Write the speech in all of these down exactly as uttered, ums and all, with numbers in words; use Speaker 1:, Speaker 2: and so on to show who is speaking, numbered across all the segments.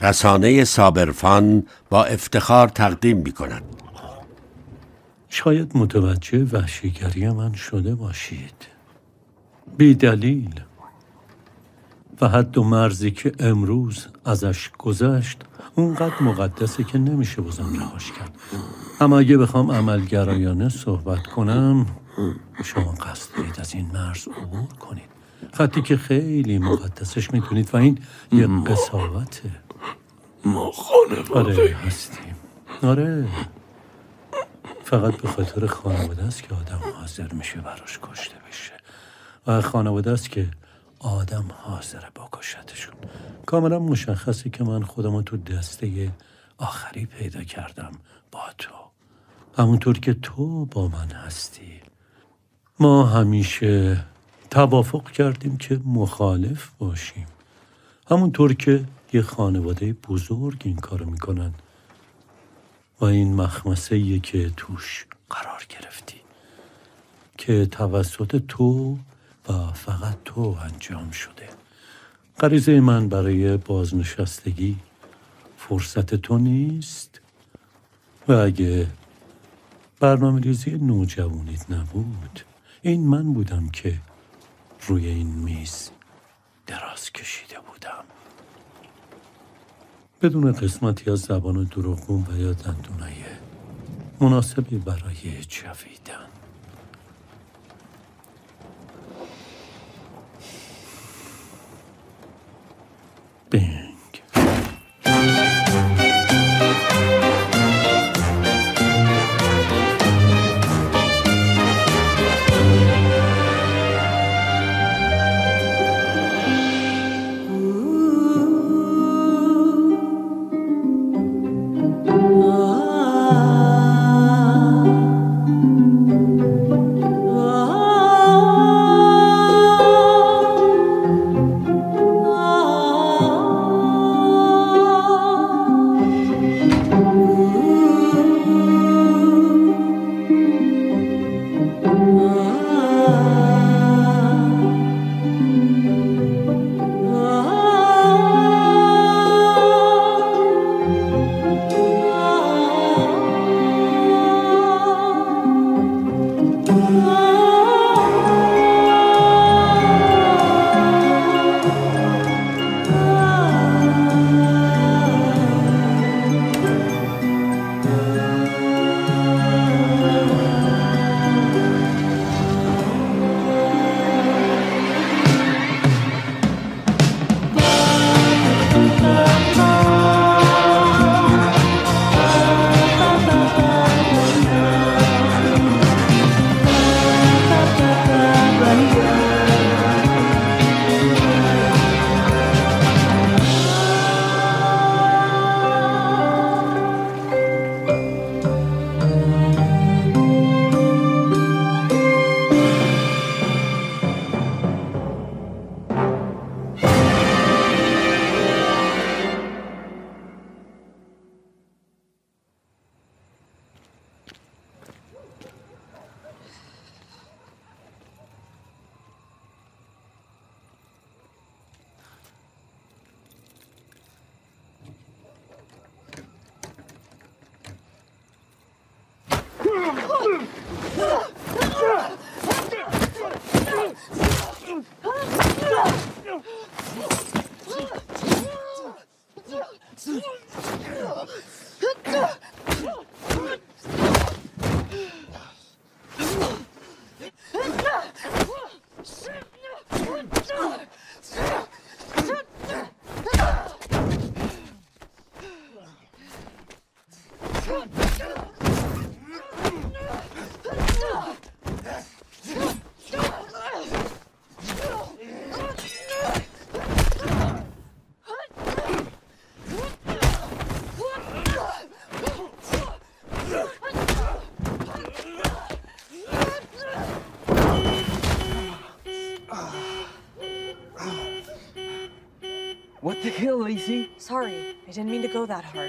Speaker 1: رسانه صابرفان با افتخار تقدیم می کند.
Speaker 2: شاید متوجه وحشیگری من شده باشید. بی دلیل و حد و مرزی که امروز ازش گذشت اونقدر مقدسه که نمیشه بازم رهاش کرد. اما اگه بخوام عملگرایانه صحبت کنم، شما قصد دارید از این مرز عبور کنید. خطی که خیلی مقدسش میدونید و این یه قساوته.
Speaker 3: ما خانواده
Speaker 2: آره هستیم. آره فقط به خاطر خانواده است که آدم حاضر میشه براش کشته بشه و خانواده است که آدم حاضر بکشتشون. کاملا مشخصه که من خودمو تو دسته آخری پیدا کردم با تو، همونطور که تو با من هستی. ما همیشه توافق کردیم که مخالف باشیم، همونطور که یه خانواده بزرگ این کارو میکنن و این مخمسه‌ایه که توش قرار گرفتی که توسط تو و فقط تو انجام شده. غریزه من برای بازنشستگی فرصت تو نیست و اگه برنامه ریزی نوجوانیت نبود، این من بودم که روی این میز دراز کشیده بودم بدون قسمتی از زبان دروغگو و یا دندونای مناسبی برای جویدن. بنگ
Speaker 4: What the hell, Lacey?
Speaker 5: Sorry, I didn't mean to go that hard.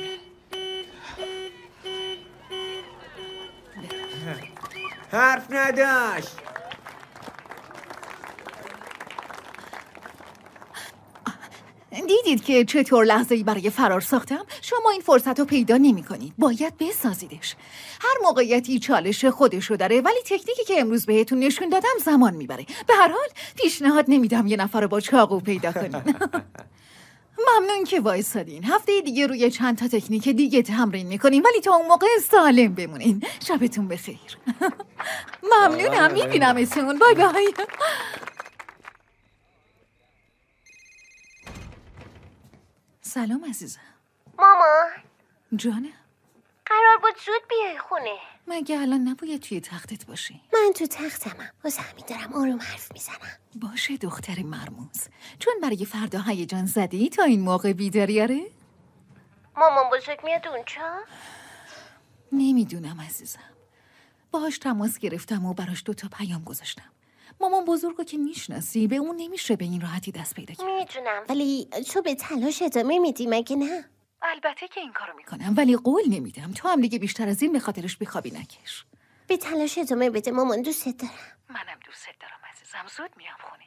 Speaker 4: حرف نداشت.
Speaker 6: دیدی دیدید که چطور لحظه‌ای برای فرار ساختم؟ شما این فرصت رو پیدا نمی‌کنید. باید بسازیدش. هر موقعیتی چالش خودشو داره، ولی تکنیکی که امروز بهتون نشون دادم زمان میبره. به هر حال پیشنهاد نمیدم یه نفر رو با چاقو پیدا کنین. ممنون که وایسادین. هفته دیگه روی چند تا تکنیک دیگه تمرین میکنیم، ولی تا اون موقع سالم بمونین. شبتون بخیر. ممنونم. میبینمتون. بای بای. سلام عزیزم.
Speaker 7: مامان
Speaker 6: جانم،
Speaker 7: قرار بود زود بیای خونه.
Speaker 6: مگه الان نباید توی تختت باشی؟
Speaker 7: من تو تختمم، واسه همین دارم آروم حرف میزنم.
Speaker 6: باشه دختر مرموز، چون برای فردا هیجان زدی تا این موقع بیداری. آره؟
Speaker 7: مامان بزرگ میاد اونجا؟
Speaker 6: نمیدونم عزیزم. باهاش تماس گرفتم و براش دوتا پیام گذاشتم. مامان بزرگو که میشناسی، به اون نمیشه به این راحتی دست پیدا کرد.
Speaker 7: میدونم، ولی تو به تلاش ادامه میدی مگه نه؟
Speaker 6: البته که این کارو میکنم، ولی قول نمیدم تو هم دیگه بیشتر از این به خاطرش بخوابی نکش.
Speaker 7: به تلاش ادامه بده مامان، دوست دارم.
Speaker 6: منم دوست دارم عزیزم. زود میام خونه.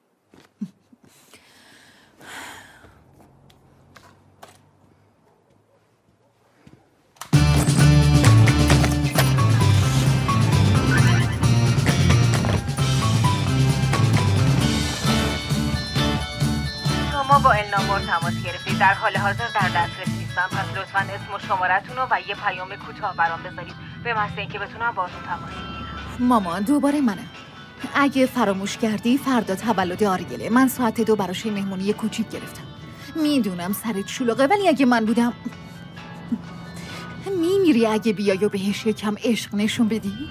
Speaker 8: شما با النامور تماس گرفتید. در حال حاضر در دسترس نیستم، پس لطفاً اسم و شمارتون رو و یه پیام کوتاه برام بذارید به محض اینکه بتونم باهاتون تماس بگیرم.
Speaker 6: مامان دوباره منم. اگه فراموش کردی فردا تولد آریله. من ساعت دو براش مهمونی کوچیک گرفتم. میدونم سرت شلوغه، ولی اگه من بودم میمیری اگه بیای و بهش یکم عشق نشون بدی؟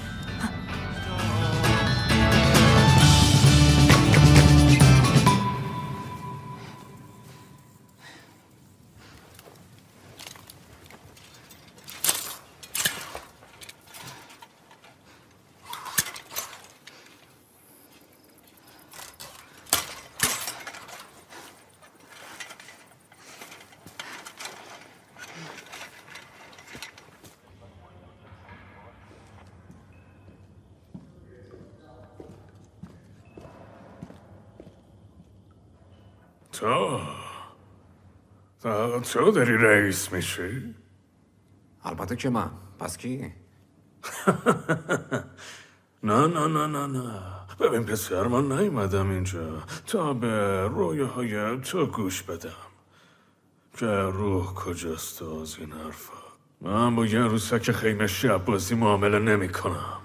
Speaker 3: تو تو تو داری رئیس میشی؟
Speaker 9: البته که من. پس کی؟
Speaker 3: نه نه نه نه نه ببین پسر، من نیومدم اینجا تا به رویاهای تو گوش بدم که روح کجاست از این حرفا. من با یه عروسک خیمه شب بازی معامله نمی کنم.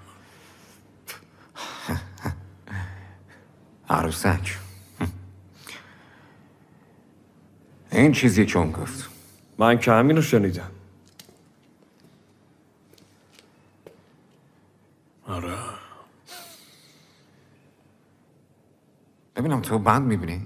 Speaker 9: عروسک؟ این چیزی که اون گفت.
Speaker 10: من که همین رو شنیدم.
Speaker 3: آره.
Speaker 9: ببینم تو بند میبینی؟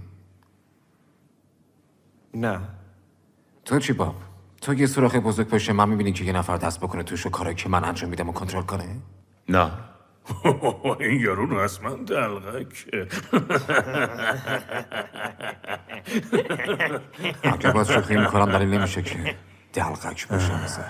Speaker 10: نه.
Speaker 9: تو چی باب؟ تو یه سوراخ بزرگ پشت من میبینی که یه نفر دست بکنه توش و کارایی که من انجام میدم و کنترل کنه؟
Speaker 3: نه. این یارو رو از من دلغک.
Speaker 9: اگه باز شوخی میکنم دلیل نمیشه که دلغک باشم. سر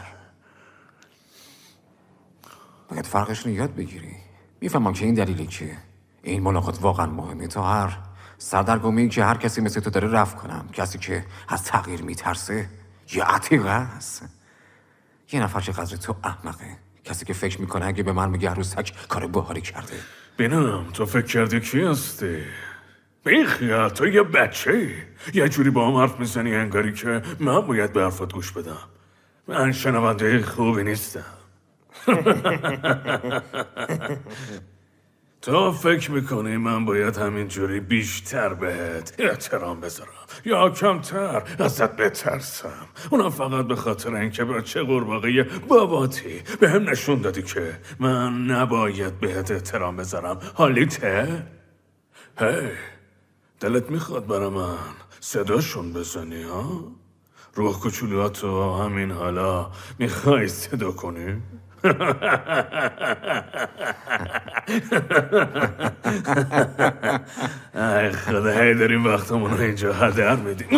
Speaker 9: باید فرقش رو یاد بگیری. میفهمم که این دلیلی که این ملاقات واقعا مهمه. تا هر سردرگمی که هر کسی مثل تو داره رفت کنم. کسی که از تغییر میترسه یه عتیقه است. یه نفر چقدر تو احمقه، کسی که فکر میکنه اگه به من میگه عروسک کار باحالی کرده.
Speaker 3: بینم تو فکر کردی کی هستی؟ بیخیال، تو یه بچه یه جوری با هم حرف میزنی انگاری که من باید به حرفات گوش بدم. من شنونده خوبی نیستم. تو فکر میکنی من باید همینجوری بیشتر بهت احترام بذارم یا کمتر ازت بترسم؟ اونم فقط به خاطر اینکه بچه قورباغه باباتی به هم نشون دادی که من نباید بهت احترام بذارم. حالیته؟ هی دلت میخواد برا من صداشون بزنی ها؟ روح کوچولواتو همین حالا میخوای صدا کنی؟ ای خدا، هی داریم وقتمون رو اینجا هدر میدیم.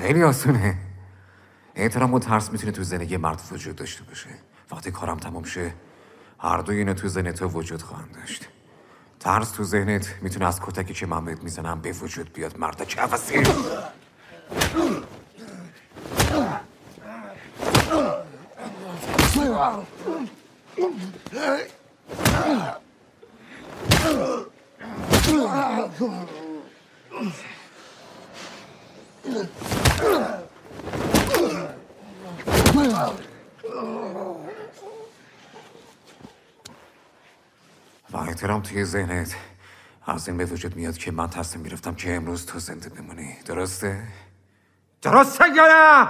Speaker 9: خیلی آسونه. احترام و ترس میتونه تو زندگی مرد وجود داشته باشه. وقتی کارم تمام شه هر دو اینا تو ذهن تو وجود خواهند داشت. ترس تو ذهنت میتونه از کتکی که من بهت میزنم به وجود بیاد. مرد کفسی. و احترام توی ذهنت از این به وجود میاد که من تصمیم گرفتم که امروز تو زنده بمونی. درسته؟ درسته یا نه؟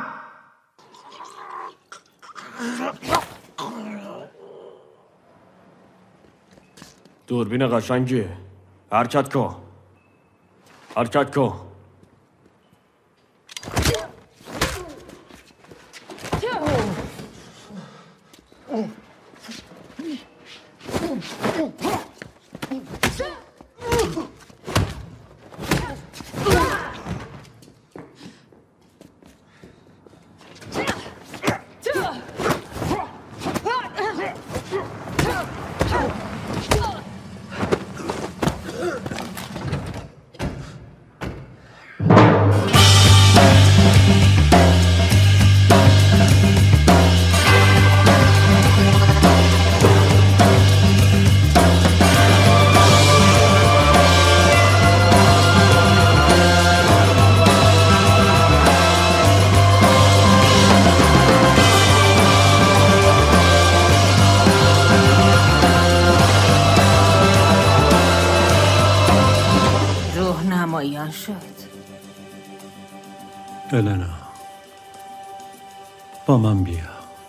Speaker 10: دوربین قشنگیه. حرکت کن. حرکت کن.
Speaker 2: النا با من بیا.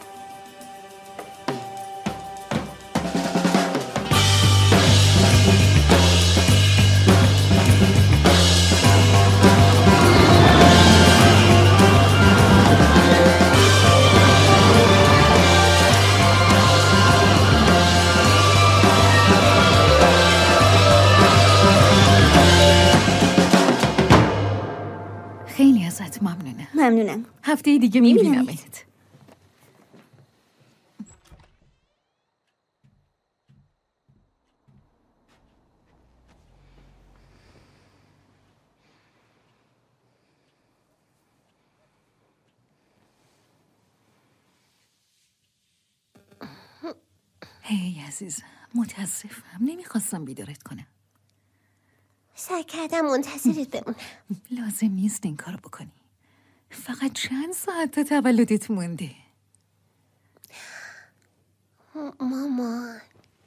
Speaker 6: خیلی ازت ممنونم.
Speaker 7: ممنونم.
Speaker 6: هفته دیگه میبینمت. هی عزیزم، متاسفم. نمیخواستم بیدارت کنم.
Speaker 7: سعی کردم منتظرت بمونم.
Speaker 6: لازم نیست این کارو بکنی. فقط چند ساعت تا تولدت مونده.
Speaker 7: مامان.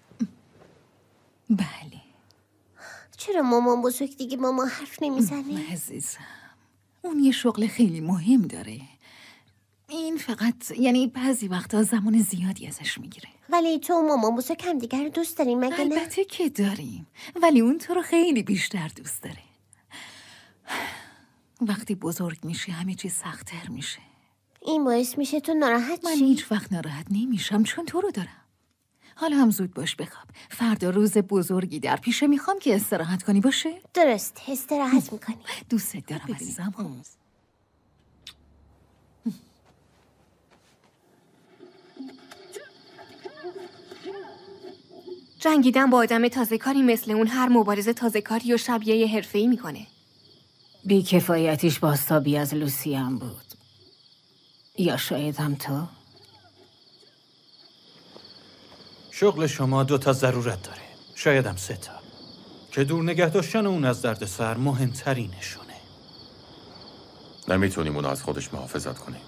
Speaker 6: بله.
Speaker 7: چرا مامان بزرگ دیگه مامان حرف نمیزنه؟
Speaker 6: عزیزم، اون یه شغل خیلی مهم داره. این فقط یعنی بعضی وقتا زمان زیادی ازش میگیره.
Speaker 7: ولی تو و مامان بزرگ هم دیگر رو دوست داریم مگه نه؟
Speaker 6: البته که داریم، ولی اون تو رو خیلی بیشتر دوست داره. وقتی بزرگ میشه همه چیز سخت‌تر میشه.
Speaker 7: این باعث میشه تو ناراحت
Speaker 6: من
Speaker 7: شی؟
Speaker 6: هیچ وقت ناراحت نمیشم چون تو رو دارم. حالا هم زود باش بخواب. فردا روز بزرگی در پیشه، میخوام که استراحت کنی باشه؟
Speaker 7: درست، استراحت میکنی.
Speaker 6: دوست دارم عزیزم.
Speaker 11: جنگیدن با آدم تازه کاری مثل اون هر مبارزه تازه کاری و شبیه حرفه‌ای میکنه.
Speaker 8: بی‌کفایتیش بازتابی از لوسی هم بود. یا شاید هم تو؟
Speaker 2: شغل شما دو تا ضرورت داره، شاید هم سه تا، که دور نگه داشتن اون از دردسر مهمترینشونه.
Speaker 12: نمیتونیم اون از خودش محافظت کنیم.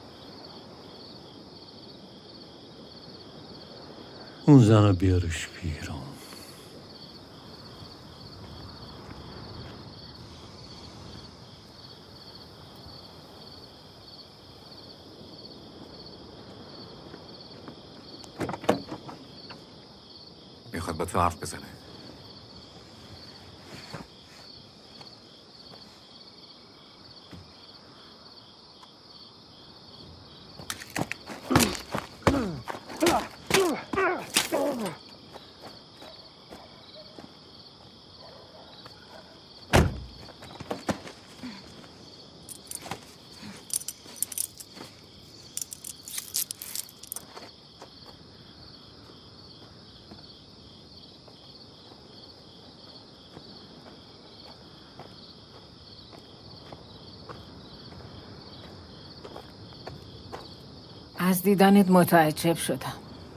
Speaker 2: اون زن بیارش بیرون.
Speaker 9: میخواد با تو حرف بزنه.
Speaker 8: از دیدنت متعجب شدم.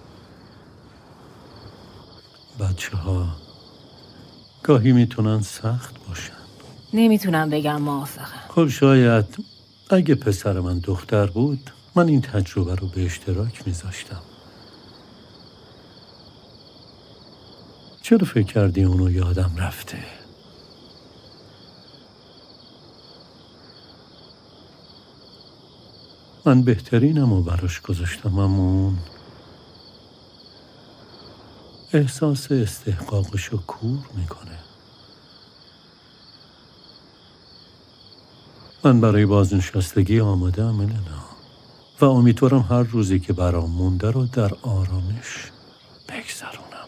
Speaker 2: بچه ها گاهی میتونن سخت باشن.
Speaker 8: نمیتونم بگم موافقم.
Speaker 2: خب شاید اگه پسر من دختر بود من این تجربه رو به اشتراک میذاشتم. چرا فکر کردی اونو یادم رفته؟ من بهترینم رو براش گذاشتم، اما اون احساس استحقاقشو کور میکنه. من برای بازنشستگی آماده ام الینا و امیدوارم هر روزی که برام مونده رو در آرامش بگذرونم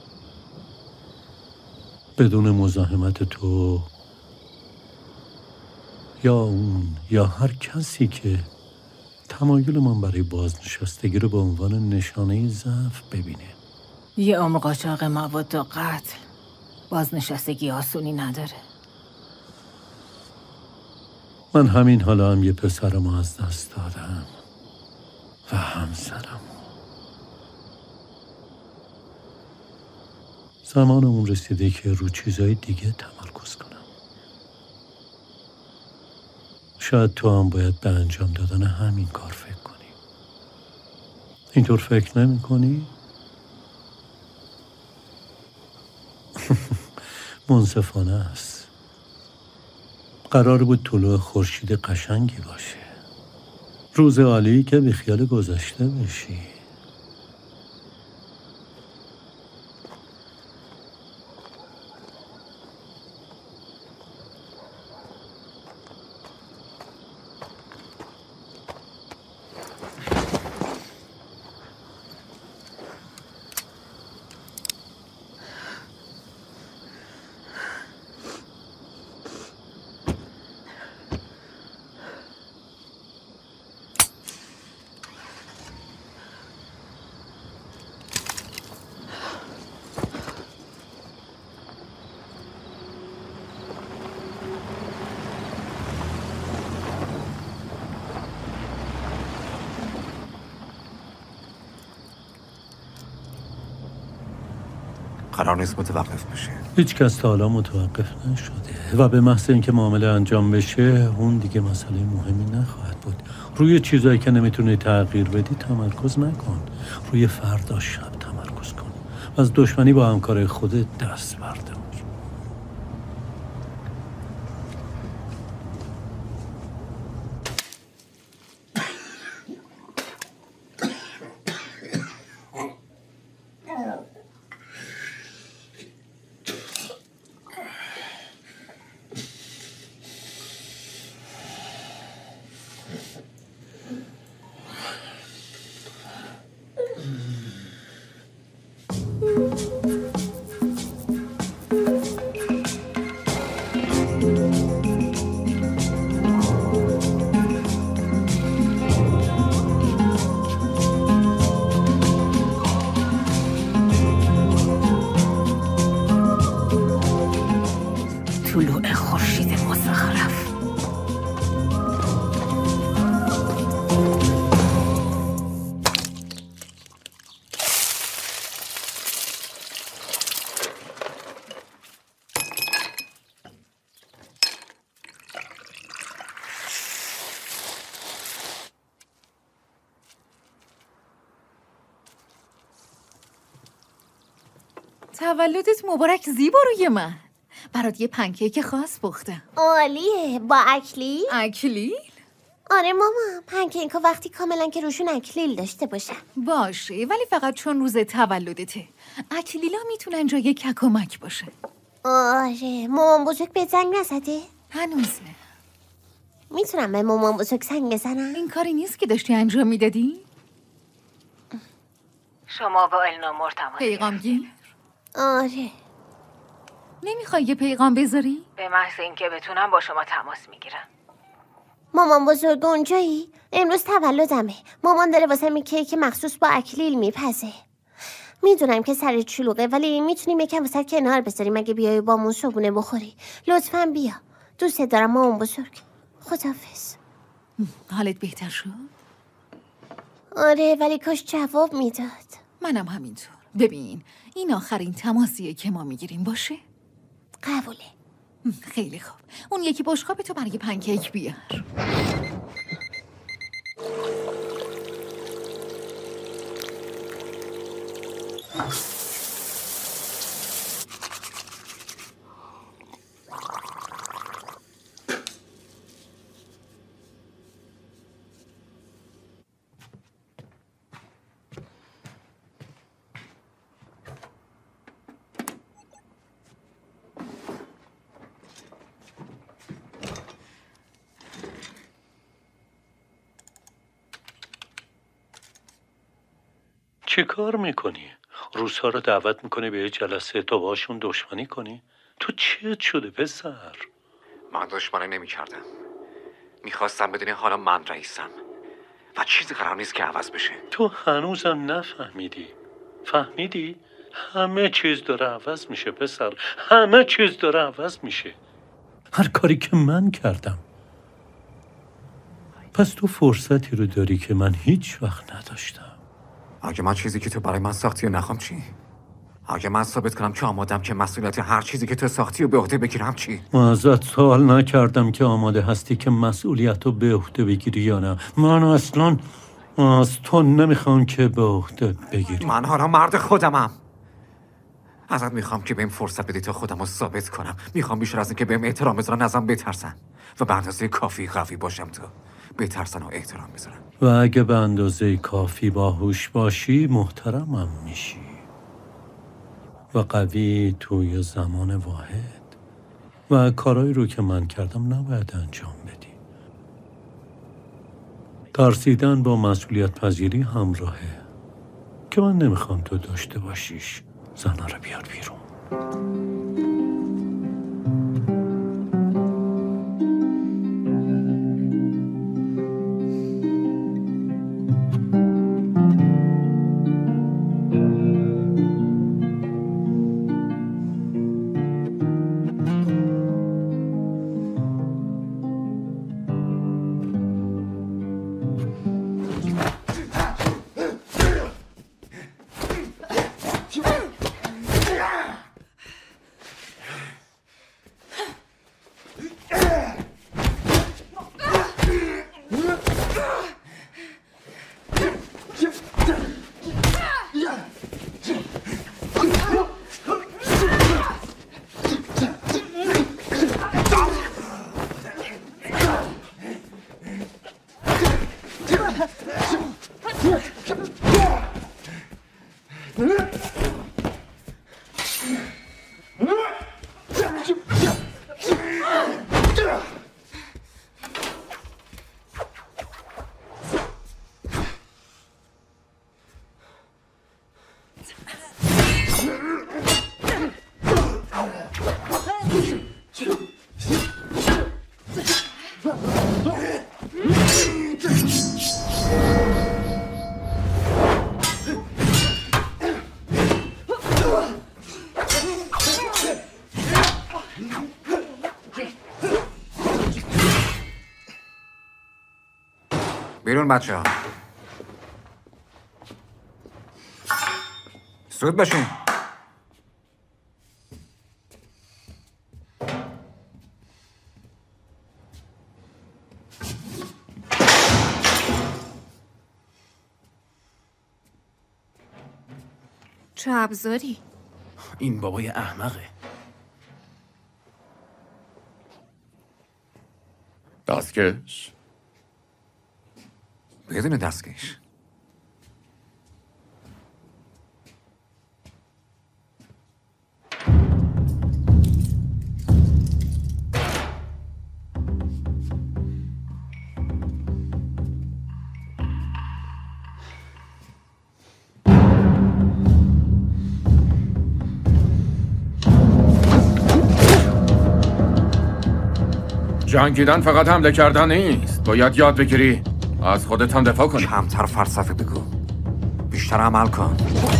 Speaker 2: بدون مزاحمت تو یا اون یا هر کسی که تمایل من برای بازنشستگی رو به عنوان نشانه ضعف ببینه.
Speaker 8: یه عمر قاچاق مواد و قتل بازنشستگی آسونی نداره.
Speaker 2: من همین حالا هم یه پسرم از دست دادم و همسرم. زمان اون رسیده که رو چیزای دیگه تمرکز کنم. شاید تو هم باید به انجام دادن همین کار فکر کنی. اینطور فکر نمی کنی؟ منصفانه است. قرار بود طلوع خورشید قشنگی باشه. روز عالی که بی خیال گذشته بشی.
Speaker 9: قرار نیست متوقف بشه.
Speaker 2: هیچ کس تا حالا متوقف نشده و به محض اینکه معامله انجام بشه اون دیگه مسئله مهمی نخواهد بود. روی چیزایی که نمیتونی تغییر بدی تمرکز نکن. روی فردا شب تمرکز کن و از دشمنی با همکار خودت دست بردار.
Speaker 8: طلوع خورشید مزخرف.
Speaker 6: تولدت مبارک زیبا روی من. برات یه پنکیک خاص پختم.
Speaker 7: عالیه. با اکلیل؟
Speaker 6: اکلیل؟
Speaker 7: آره ماما، پنکیک وقتی کاملا که روشون اکلیل داشته باشن.
Speaker 6: باشه، ولی فقط چون روز تولدته. اکلیلا میتونن جای ککمک باشه.
Speaker 7: آره. مامان بزرگ به زنگ نزده؟
Speaker 6: هنوز نه.
Speaker 7: میتونم به مامان بزرگ زنگ بزنم؟
Speaker 6: این کاری نیست که داشتی انجام میدادی؟
Speaker 8: شما با النامور تماس
Speaker 6: پیغام گیر؟
Speaker 7: آره.
Speaker 6: نمیخوای یه پیغام بذاری؟
Speaker 8: به محض اینکه بتونم با شما تماس میگیرم.
Speaker 7: مامان بزرگ اونجایی؟ امروز تولدمه. مامان داره واسه می کیک مخصوص با اکلیل میپزه. میدونم که سر چلوغه، ولی میتونیم یکم واسه کنار بذاریم اگه بیای بامون صبونه بخوری. لطفاً بیا. دوست دارم مامان بزرگ. خداحافظ.
Speaker 6: حالت بهتر شد؟
Speaker 7: آره ولی کاش جواب میداد.
Speaker 6: منم همینطور. ببین این آخرین تماسیه که ما میگیریم باشه؟
Speaker 7: قبوله.
Speaker 6: خیلی خوب. اون یکی بشقاب تو برای پنکیک بیار.
Speaker 2: چه کار میکنی؟ روس‌ها رو دعوت میکنی به یه جلسه تا باشون دشمنی کنی؟ تو چیت شده پسر؟
Speaker 9: من دشمنی نمیکردم. میخواستم بدونی حالا من رئیسم و چیزی قرار نیست که عوض بشه.
Speaker 2: تو هنوزم نفهمیدی. فهمیدی؟ همه چیز داره عوض میشه پسر. همه چیز داره عوض میشه. هر کاری که من کردم. پس تو فرصتی رو داری که من هیچ وقت نداشتم.
Speaker 9: اگه من چیزی که تو برای من ساختی و نخوام چی؟ اگه من ثابت کنم که آمادم که مسئولیت هر چیزی که تو ساختی و به عهده بگیرم چی؟
Speaker 2: من ازت سوال نکردم که آماده هستی که مسئولیت رو به عهده بگیری یا نه. من اصلا از تو نمیخوام که به عهده بگیری.
Speaker 9: من حالا مرد خودمم. ازت میخوام که بهم فرصت بدی تا خودم رو ثابت کنم. میخوام بیشتر از این که بهم احترام بذارن ازم بترسن و به اندازه کافی قوی باشم تو بترسن و احترام بذارن.
Speaker 2: و اگه به اندازه کافی باهوش باشی محترمم میشی و قوی توی زمان واحد و کارایی رو که من کردم نباید انجام بدی. ترسیدن با مسئولیت پذیری همراهه که من نمیخوام تو داشته باشیش. زنها رو بیار بیرون.
Speaker 9: بیرون بچه ها. سود باشین.
Speaker 11: چه ابزاری؟
Speaker 13: این بابای احمقه.
Speaker 12: دستکش
Speaker 9: بدون دستکش.
Speaker 12: جنگیدن فقط حمله کردن نیست. باید یاد بگیری از خودت هم دفاع کنی.
Speaker 9: کمتر فلسفه بگو، بیشتر عمل کن.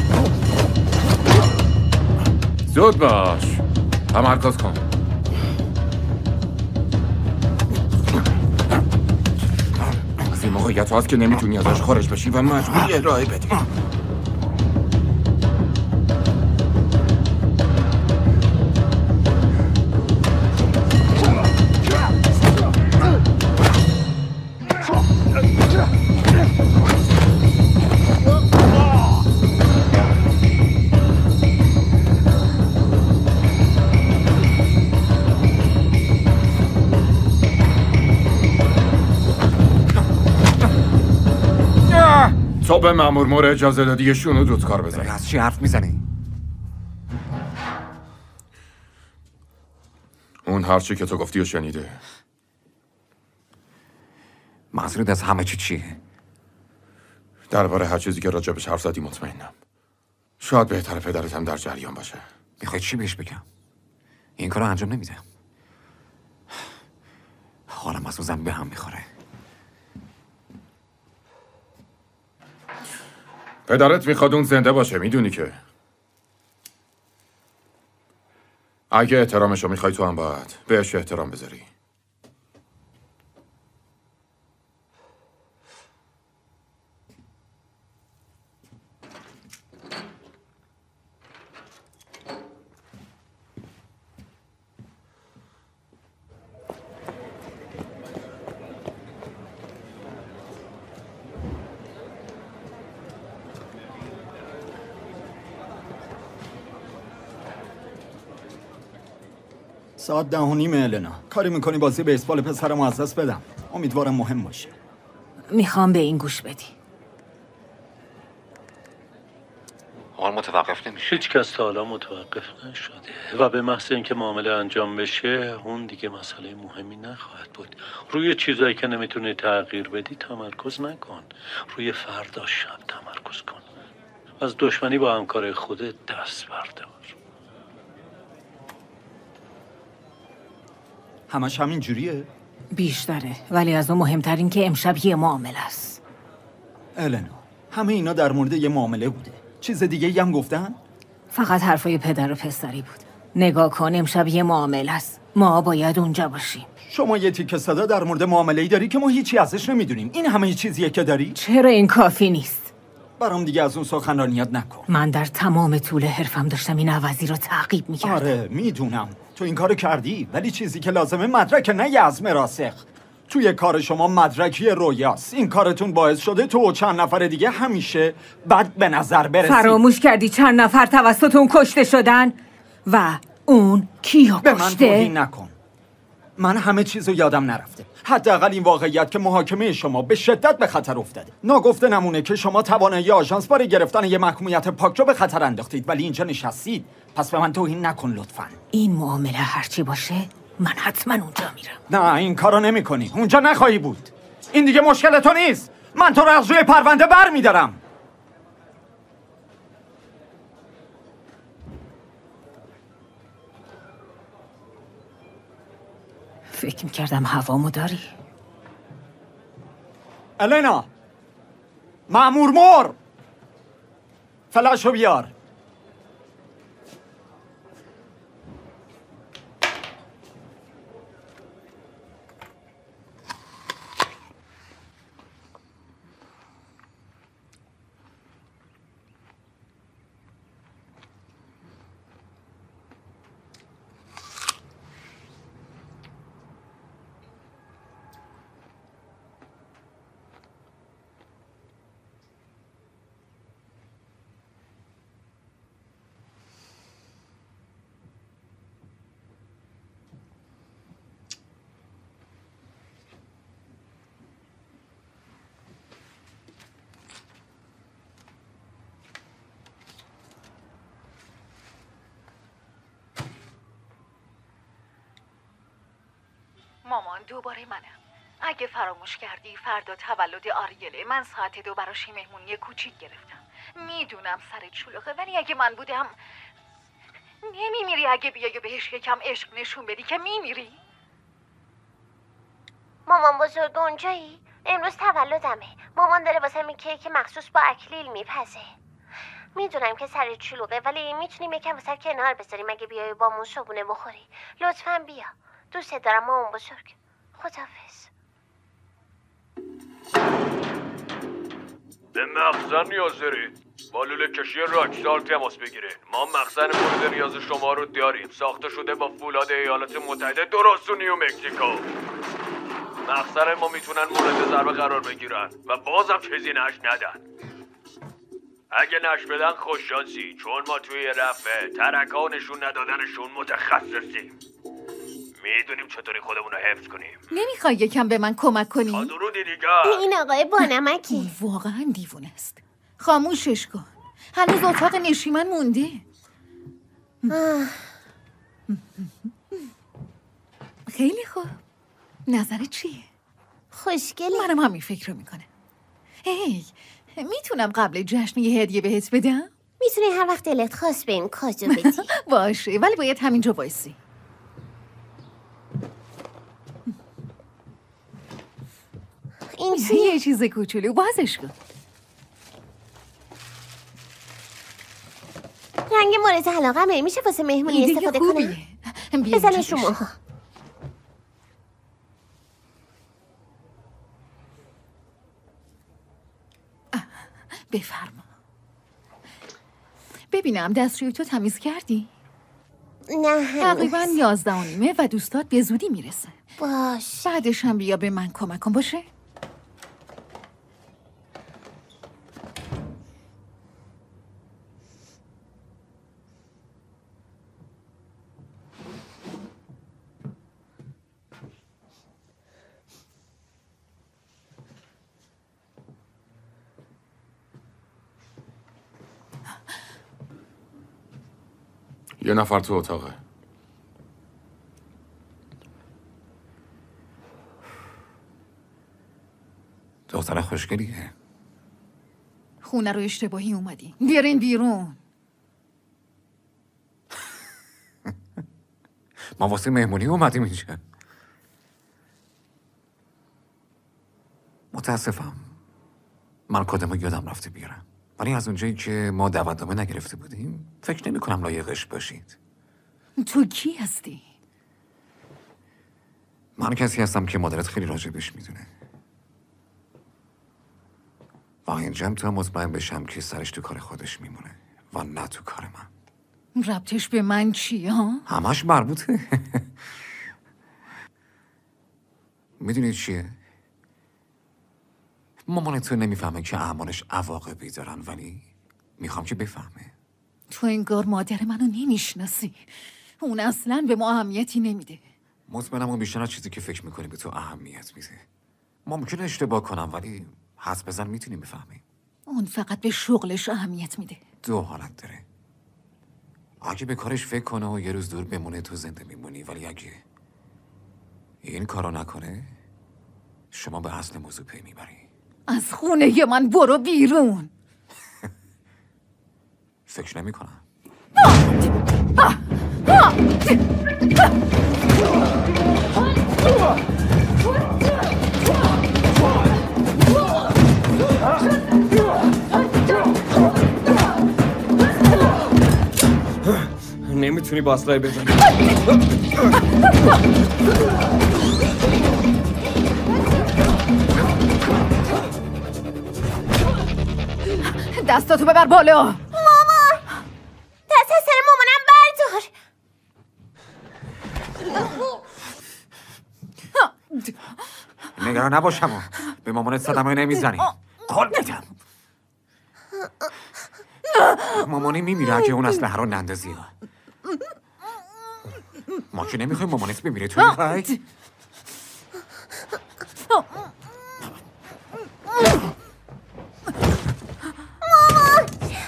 Speaker 12: زود باش، تمرکز کن. این موقعیت هاست که نمیتونی ازش خارج بشی و مجبوری ارائه بدی. تو به مأمور مور اجازه دادی یه شونو دود کار بزنی.
Speaker 9: از چی حرف میزنی؟
Speaker 12: اون هر چی که تو گفتی و شنیده.
Speaker 9: منظورت از همه چی چیه؟
Speaker 12: درباره هر چیزی که راجبش حرف زدی مطمئنم. شاید بهتره پدرت هم در جریان باشه.
Speaker 9: میخوای چی بهش بگم؟ این کارو انجام نمیدم. حالم از وزم به هم میخوره.
Speaker 12: پدرت میخواد اون زنده باشه، میدونی که. اگه احترامشو میخوای تو هم باید بهش احترام بذاری.
Speaker 14: ساعت ده و نیم النا. کاری میکنی بازی بیسبال پسرمو از دست بدم؟ امیدوارم مهم باشه.
Speaker 8: میخوام به این گوش بدی.
Speaker 9: حال متوقف نمیشه.
Speaker 2: هیچ کس تا حالا متوقف نشده و به محض اینکه معامله انجام بشه اون دیگه مسئله مهمی نخواهد بود. روی چیزایی که نمیتونی تغییر بدی تمرکز نکن. روی فردا شب تمرکز کن. از دشمنی با همکار خودت دست بردار.
Speaker 14: همش همین جوریه؟
Speaker 8: بیشتره، ولی از اون مهمتر این که امشب یه معامله است.
Speaker 14: النا، همه اینا در مورد یه معامله بوده. چیز دیگه ای هم گفتن؟
Speaker 8: فقط حرفای پدر و پسری بود. نگاه کن، امشب یه معامله است. ما باید اونجا باشیم.
Speaker 14: شما یه تیکه صدا در مورد معامله‌ای داری که ما هیچی ازش نمیدونیم. این همه چیزیه که داری؟
Speaker 8: چرا این کافی نیست؟
Speaker 14: برام دیگه از اون سخنرانیات نکن.
Speaker 8: من در تمام طول حرفم داشتم این عوضی رو تعقیب میکردم.
Speaker 14: آره میدونم تو این کارو کردی، ولی چیزی که لازمه مدرک نه یه عزم راسخ. توی کار شما مدرکی رویاست. این کارتون باعث شده تو و چند نفر دیگه همیشه بد به نظر برسید.
Speaker 8: فراموش کردی چند نفر توسط اون کشته شدن و اون کیو کشته؟
Speaker 14: به من توهین نکن. من همه چیزو یادم نرفته. حداقل این واقعیت که محاکمه شما به شدت به خطر افتاده. ناگفته نمونه که شما توانایی آژانس برای گرفتن یه محکومیت پاک رو به خطر انداختید، ولی اینجا نشستید. پس به من توهین نکن لطفاً.
Speaker 8: این معامله هرچی باشه من حتما اونجا میرم.
Speaker 14: نه این کارو نمی‌کنی. اونجا نخواهی بود. این دیگه مشکل تو نیست. من تو رو از روی پرونده برمی‌دارم.
Speaker 8: فکر میکردم هوامو داری.
Speaker 14: النا، مأمور مور، فلاشو بیار.
Speaker 8: مامان دوباره منم. اگه فراموش کردی فردا تولد آریله. من ساعت دو براش مهمونی کوچیک گرفتم. میدونم سرت شلوغه، ولی اگه من بودم نمیمیری. اگه بیای و بهش یکم عشق نشون بدی که میمیری.
Speaker 7: مامان بزرگ اونجایی؟ امروز تولدمه. مامان داره واسه می کیک مخصوص با اکلیل میپزه. میدونم که سرت شلوغه، ولی میتونیم یکم واسه کنار بذاریم اگه بیای با مون صبونه بخوری. لطفاً بیا. دوست دارم مامان بزرگ. خداحافظ.
Speaker 10: به مخزن نیاز دارید. با لوله کشی راکسال تماس بگیرید. ما مخزن مورد نیاز شما رو داریم. ساخته شده با فولاد ایالات متحده درست تو نیو مکزیکو. مخزن ما میتونن مورد ضربه قرار بگیرن و بازم چیزی نش ندن. اگه نش بدن خوششانسی، چون ما توی رفع ترک ها نشون ندادنشون متخصصیم. میدونیم چطوری خودمون رو حفظ کنیم.
Speaker 6: نمیخوای یکم به من کمک کنی؟
Speaker 10: تا درودی دیگر.
Speaker 7: این آقای بانمکی
Speaker 6: اون واقعا دیوونه است. خاموشش کن. هنوز اتاق نشیمن مونده. خیلی خوب. نظرت چیه؟
Speaker 7: خوشگله.
Speaker 6: منم همین فکر رو میکنم. هی میتونم قبل جشن یه هدیه بهت بدم؟
Speaker 7: میتونی هر وقت دلت خواست به این کاجو بدی.
Speaker 6: باشه ولی باید همینجا وایسی.
Speaker 7: این چیه؟
Speaker 6: یه چیز کوچولو بازش کن.
Speaker 7: رنگ مورد علاقه همه میشه واسه مهمونی استفاده کنم. بزن شما.
Speaker 6: بفرما. ببینم دستشوی تو تمیز کردی؟
Speaker 7: نه هنوز.
Speaker 6: تقریبا یازده و نیمه و دوستات به زودی میرسه.
Speaker 7: باش.
Speaker 6: بعدش هم بیا به من کمک کن باشه؟
Speaker 12: یه نفر تو اتاقه.
Speaker 9: دختر خوشگلیه.
Speaker 6: خونه رو اشتباهی اومدی. بیارین بیرون.
Speaker 9: ما واسه مهمونی اومدیم اینجا. متاسفم. من کدومو یادم رفته بیارم. ولی از اونجایی که ما دعوتنامه نگرفته بودیم فکر نمی کنم لایقش باشید.
Speaker 6: تو کی هستی؟
Speaker 9: من کسی هستم که مادرت خیلی راجبش میدونه. و اینجام تا مطمئن بشم که سرش تو کار خودش میمونه و نه تو کار من.
Speaker 6: ربطش به من چیه ها؟
Speaker 9: همش مربوطه. میدونید چیه؟ مامان تو نمیفهمه که اعمالش عواقبی دارن ولی میخوام که بفهمه.
Speaker 6: تو انگار مادر منو نمیشناسی. اون اصلاً به ما اهمیتی نمیده.
Speaker 9: مطمئنم اون بیشتر از چیزی که فکر میکنی به تو اهمیت میده. ممکنه اشتباه کنم ولی حدس بزن میتونی بفهمی.
Speaker 6: اون فقط به شغلش اهمیت میده.
Speaker 9: دو حالت داره. اگه به کارش فکر کنه و یه روز دور بمونه تو زنده میمونی، ولی اگه این کارو نکنه شما به اصل موضوع پی میبری.
Speaker 6: از خونه من برو بیرون.
Speaker 9: فکر نمی کنم.
Speaker 10: نمیتونی با اسلحه بزنی.
Speaker 6: دستاتو ببر بالا.
Speaker 7: ماما دست از سر مامانم بردار.
Speaker 9: نگران نباشم به مامانت صدمه نمیزنی. قول میدم مامانی میمیره اگه اون اسلحه رو نندازی. ما که نمیخوایم مامانت بمیره. تو میخوای؟
Speaker 7: مامان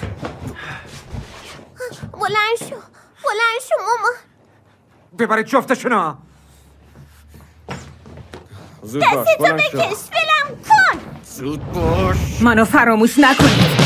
Speaker 7: بلند شو بلند شو مامان.
Speaker 9: ببرید جفتشونا.
Speaker 10: زود باش
Speaker 7: دستتو
Speaker 10: بلند
Speaker 7: بکش
Speaker 10: شو.
Speaker 7: ولم کن.
Speaker 10: زود باش.
Speaker 5: منو فراموش نکنید.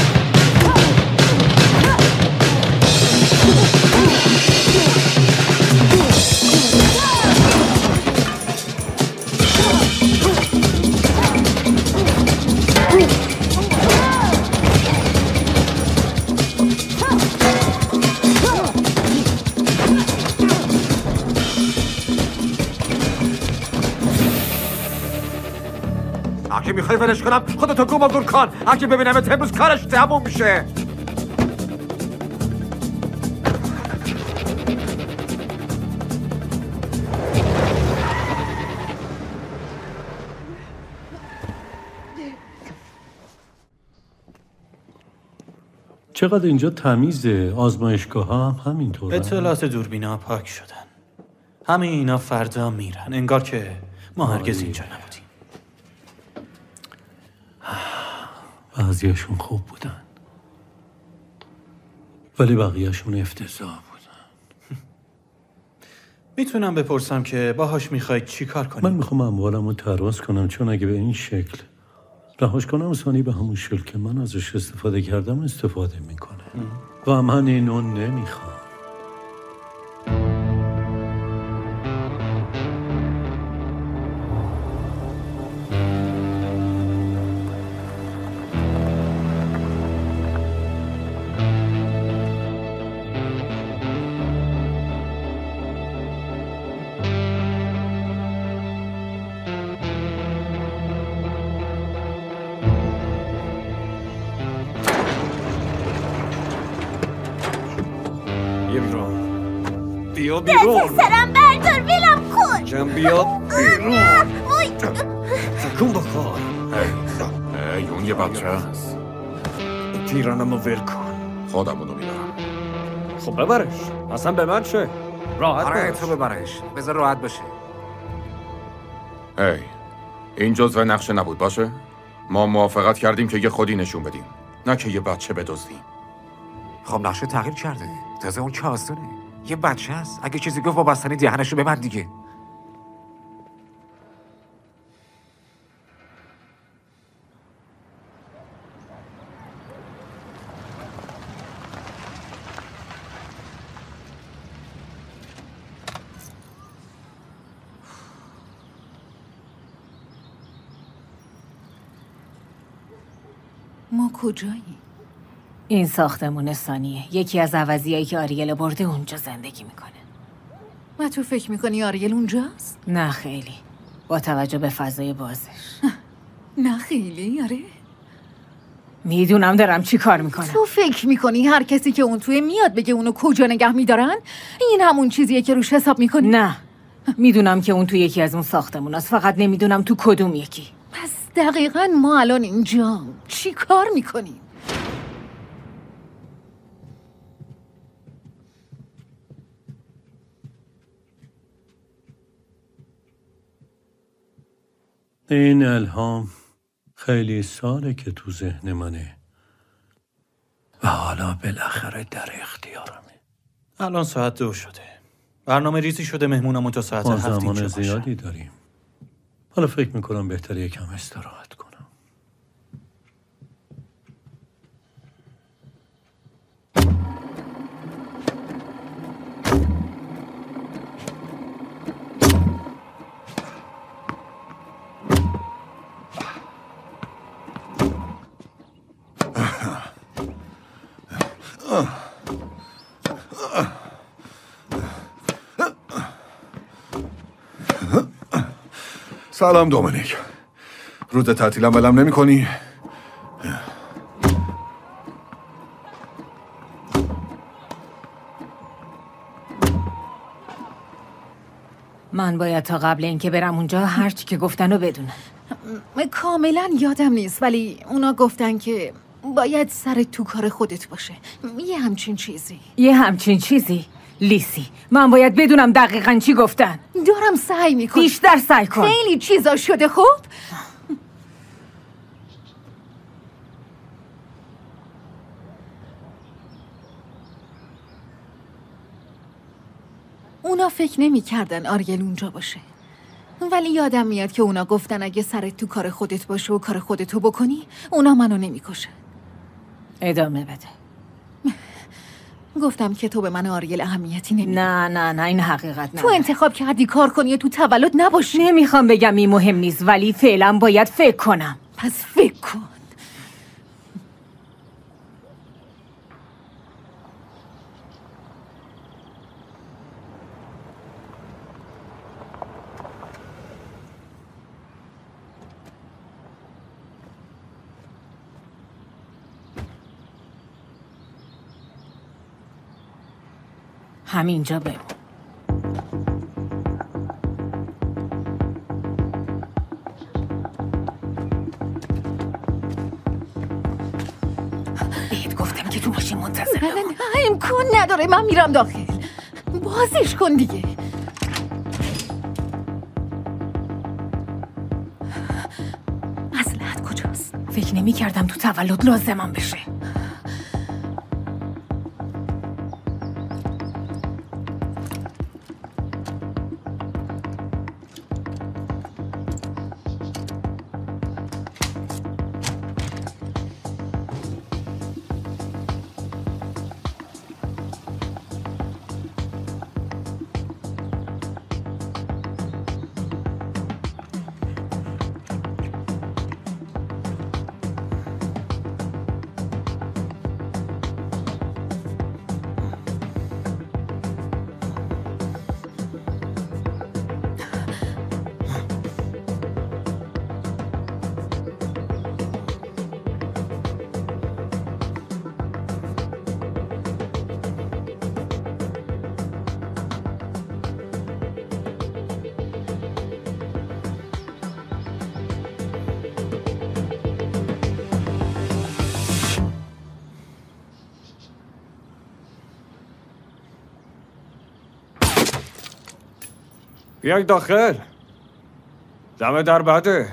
Speaker 9: اگه میخوای ولش کنم خودتو گم و گور کن. اگه ببینم امروز کارش تموم میشه.
Speaker 2: چقدر اینجا تمیزه. آزمایشگاه ها هم همینطوره.
Speaker 13: اطلاعات دوربینا پاک شدن. همه اینا فردا میرن. انگار که ما هرگز اینجا نبودیم.
Speaker 2: بعضیشون خوب بودن ولی بقیهشون افتضاح بودن.
Speaker 13: میتونم بپرسم که باهاش میخوای چی کار کنی؟
Speaker 2: من میخوام اموالمو تراز کنم، چون اگه به این شکل رهاش کنم ثانی به همون شکل که من ازش استفاده کردم استفاده میکنه و من اینو نمیخوام.
Speaker 4: بیا بیرون.
Speaker 7: دست سرم بردار ولم کن.
Speaker 4: جم بیا بیرون. تکون بخور.
Speaker 12: ای اون یه بچه هست.
Speaker 4: تیرانمو ول کن.
Speaker 12: خودمونو میبرم.
Speaker 4: خب ببرش. اصلا به من چه؟ راحت
Speaker 9: آره
Speaker 4: باش.
Speaker 9: تو ببرش. بذار راحت باشه.
Speaker 12: هی این جزو نقشه نبود باشه؟ ما موافقت کردیم که یه خودی نشون بدیم، نه که یه بچه بدزدیم.
Speaker 9: خب نقشه تغییر کرده. تازه اون چه آسونه. یه بچه هست. اگه چیزی گفت با بستنی دهنشو ببند دیگه.
Speaker 6: ما کجاییم؟
Speaker 8: این ساختمون ثانیه. یکی از عوضیایی که آریل برده اونجا زندگی میکنه.
Speaker 6: و تو فکر میکنی آریل اونجاست؟
Speaker 8: نه خیلی. با توجه به فضای بازش.
Speaker 6: نه خیلی. آره
Speaker 8: میدونم دارم چی کار میکنم.
Speaker 6: تو فکر میکنی هر کسی که اون توی میاد بگه اونو کجا نگه میدارن؟ این همون چیزیه که روش حساب میکنی؟
Speaker 8: نه میدونم که اون تو یکی از اون ساختمون هست. فقط نمیدونم تو کدوم یکی.
Speaker 6: پس دقیقاً ما الان اینجا چی کار میکنیم؟
Speaker 2: این الهام خیلی ساله که تو ذهن منه و حالا بالاخره در اختیارمه.
Speaker 13: الان ساعت دو شده. برنامه ریزی شده مهمونمون تا ساعت
Speaker 2: ما
Speaker 13: هفت اینجا
Speaker 2: زمان
Speaker 13: باشه.
Speaker 2: زیادی داریم. حالا فکر میکنم بهتره یکم استراحت کنم.
Speaker 12: سلام دومینیک. روز تعطیلم ولم نمی کنی؟
Speaker 8: من باید تا قبل اینکه برم اونجا هرچی که گفتن رو بدونم.
Speaker 6: کاملا یادم نیست ولی اونا گفتن که باید سرت تو کار خودت باشه. یه همچین چیزی.
Speaker 8: یه همچین چیزی؟ لیسی من باید بدونم دقیقاً چی گفتن.
Speaker 6: دارم سعی میکنم.
Speaker 8: بیشتر سعی کن.
Speaker 6: خیلی چیزا شده. خب اونا فکر نمی کردن آریل اونجا باشه، ولی یادم میاد که اونا گفتن اگه سرت تو کار خودت باشه و کار خودتو بکنی اونا منو نمیکشن.
Speaker 8: ادامه بده.
Speaker 6: گفتم که تو به من آریل اهمیتی نمیدی.
Speaker 8: نه نه نه این حقیقت نه.
Speaker 6: تو انتخاب کردی کار کنی و تو تولد نباشی.
Speaker 8: نمیخوام بگم این مهم نیست ولی فعلا باید فکر کنم.
Speaker 6: پس فکر کن.
Speaker 8: همینجا بمون. بهت گفتم که تو ماشین منتظر
Speaker 6: نه نه نه امکان نداره، من میرم داخل. بازش کن دیگه.
Speaker 8: مصلحت کجاست؟ فکر نمی کردم تو تولد لازمم بشه.
Speaker 4: بیاید داخل. دم در بده.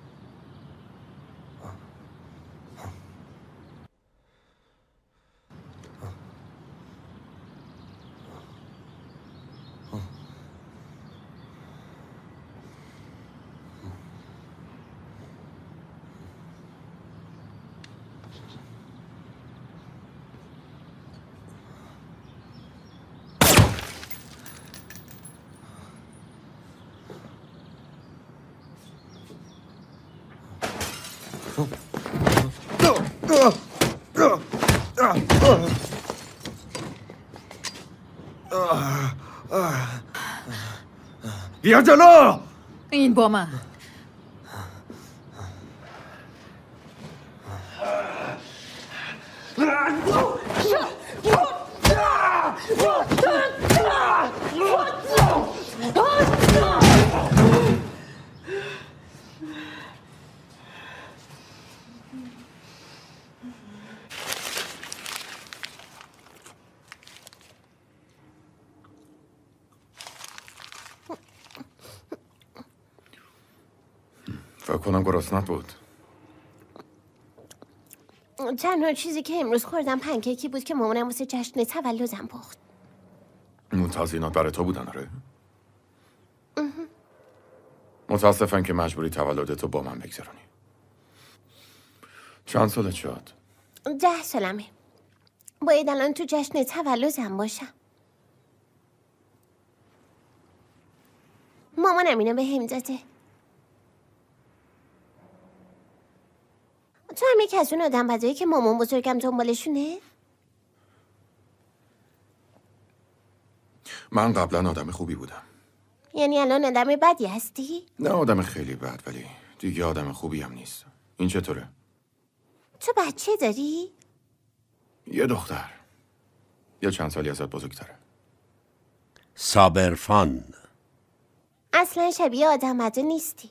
Speaker 3: بیا جلو.
Speaker 6: این با من.
Speaker 12: فکر کنم گرسنت بود.
Speaker 7: تنها چیزی که امروز خوردم پنکیکی بود که مامانم واسه جشن تولدم پخت.
Speaker 12: اون تزیینات برای تو بودن آره؟ متاسفم که مجبوری تولدتو با من بگذرونی. چند سالت شد؟
Speaker 7: ده سالمه. باید الان تو جشن تولدم باشم. مامانم اینو به هم داده. تو هم یکی از اون آدم بدایی که مامان بزرگم دنبالشونه؟
Speaker 12: من قبلا آدم خوبی بودم.
Speaker 7: یعنی الان آدم بدی هستی؟
Speaker 12: نه آدم خیلی بد، ولی دیگه آدم خوبی هم نیست. این چطوره؟
Speaker 7: تو بچه داری؟
Speaker 12: یه دختر. یه چند سالی ازت بزرگتره.
Speaker 1: صابرفان.
Speaker 7: اصلا شبیه آدم بده نیستی.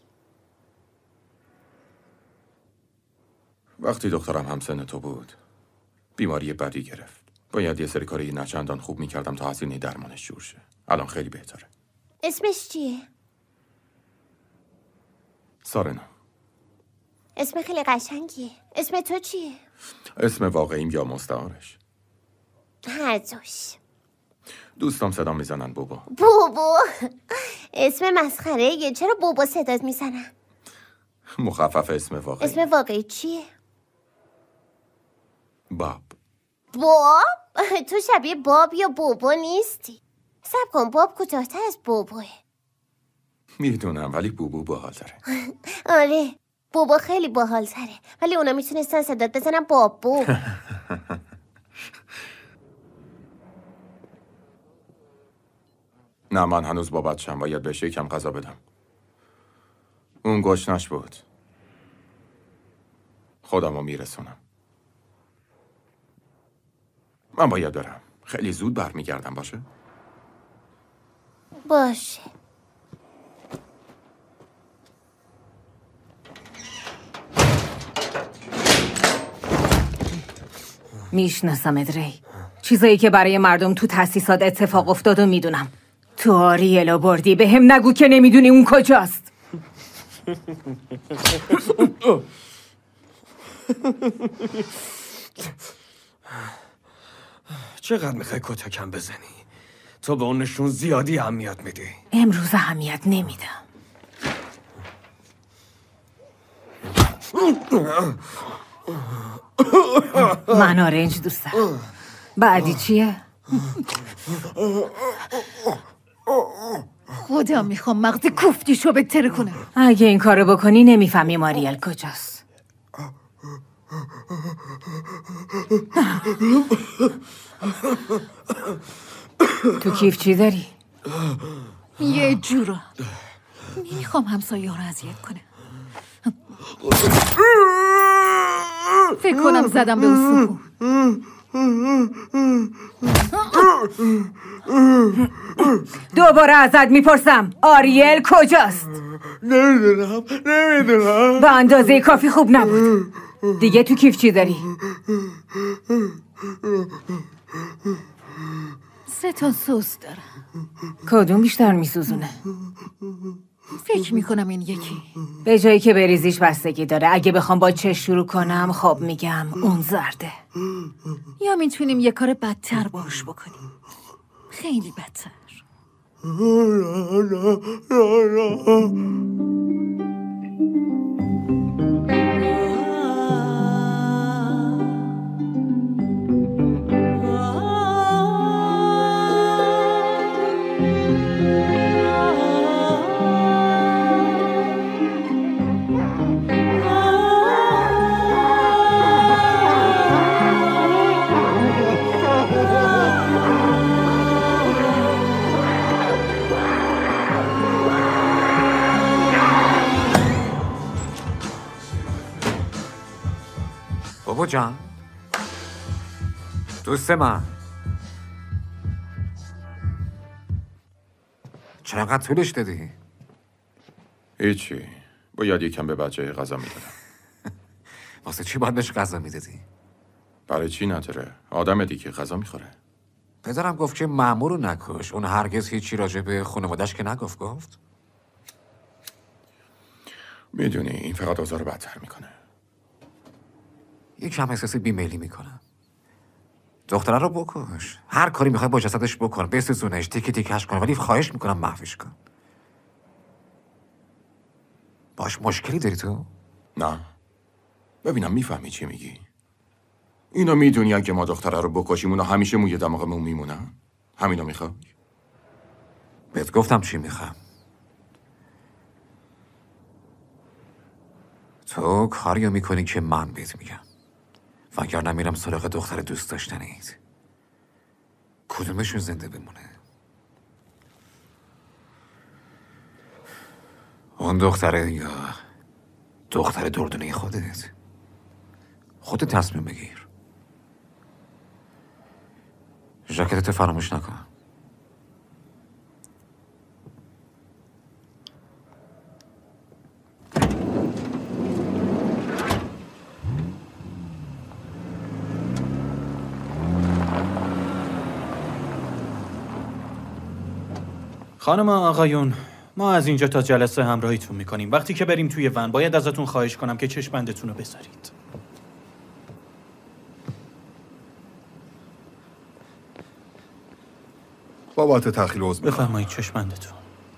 Speaker 12: وقتی دخترم هم سن تو بود بیماری بدی گرفت. باید یه سری کاری نچندان خوب میکردم تا هزینه درمانش جور شه. الان خیلی بهتره.
Speaker 7: اسمش چیه؟
Speaker 12: سارنا.
Speaker 7: اسم خیلی قشنگیه. اسم تو چیه؟
Speaker 12: اسم واقعیم یا مستعارش؟
Speaker 7: هر دوش.
Speaker 12: دوستام صدا میزنن بابا.
Speaker 7: بابا؟ اسم مسخره یه. چرا بابا صدات میزنن؟
Speaker 12: مخفف اسم واقعی.
Speaker 7: اسم واقعی چیه؟
Speaker 12: باب.
Speaker 7: باب؟ تو شبیه باب یا بابا نیستی. سب کن، باب کوتاه‌تر از باباه.
Speaker 12: میدونم ولی بوبو باحال‌تره.
Speaker 7: آره بابا خیلی باحال‌تره، ولی اونا میتونستن صدات بزنن بابو.
Speaker 12: نه من هنوز با بچه‌م باید بهش یکم غذا بدم. اون گشنش بود. خودمو میرسونم. من باید برم. خیلی زود برمیگردم باشه؟
Speaker 7: باشه.
Speaker 15: میشناسم ادری. چیزایی که برای مردم تو تأسیسات اتفاق افتاد و میدونم. تو آریلو بردی، به هم نگو که نمیدونی اون کجاست.
Speaker 4: چقدر میخوای کتکم بزنی؟ تو به اون نشون زیادی اهمیت میدی.
Speaker 15: امروز اهمیت نمیدم. من آرنج دوست دارم. بعدی چیه؟
Speaker 6: خودم میخوام مغز کوفتیشو بهتر کنم.
Speaker 15: اگه این کارو بکنی نمیفهمی ماریل کجاست. تو کیف چی داری؟
Speaker 6: یه جورا نمیخوام همسایه ها رو اذیت کنه. فکر کنم زدم به اون.
Speaker 15: دوباره ازت میپرسم آریل کجاست؟
Speaker 3: نمیدونم نمیدونم.
Speaker 15: به اندازه کافی خوب نبود. دیگه تو کیف چی داری؟
Speaker 6: سه تا سس دارم.
Speaker 15: کدوم بیشتر میسوزونه؟
Speaker 6: فکر میکنم این یکی.
Speaker 15: به جایی که بریزیش بستگی داره. اگه بخوام با چه شروع کنم خب میگم اون زرده.
Speaker 6: یا میتونیم یه کار بدتر باش بکنیم. خیلی بدتر.
Speaker 9: بابا جان، دوست من، چرا انقدر طولش دادی؟
Speaker 12: هیچی، باید یکم به بچه غذا میدادم.
Speaker 9: واسه چی باید بهش غذا میدادی؟
Speaker 12: برای چی نداره؟ آدم دیگه غذا میخوره.
Speaker 9: پدرم گفت که مأمور رو نکش. اون هرگز هیچی راجع به خانواده‌اش که نگفت. گفت
Speaker 12: میدونی این فقط اوضاع رو بدتر میکنه.
Speaker 9: یکم احساس بیمیلی میکنم. دختره رو بکش. هر کاری میخوای با جسدش بکن. بسوزونش، تیکه تیکش کن، ولی خواهش میکنم محوش کن. باش مشکلی داری تو؟
Speaker 12: نه. ببینم میفهمی چی میگی؟ اینا میدونی اگه ما دختره رو بکشیم اونا همیشه موی دماغمون میمونن؟ همینو میخوای؟
Speaker 9: بهت گفتم چی میخوام. تو کاریو میکنی که من بهت میگم. وگر نمیرم سراغ دختر دوست داشتنیت. کدومشون زنده بمونه؟ اون دختره یا دختر دردونه خودت؟ خودت تصمیم بگیر. ژاکتتو فراموش نکن.
Speaker 13: خانم آقایون، ما از اینجا تا جلسه همراهیتون میکنیم. وقتی که بریم توی ون باید ازتون خواهش کنم که چشم‌بندتون رو بذارید.
Speaker 16: بابت تأخیر عذر می‌خوام.
Speaker 13: بفرمایید چشم‌بندتون.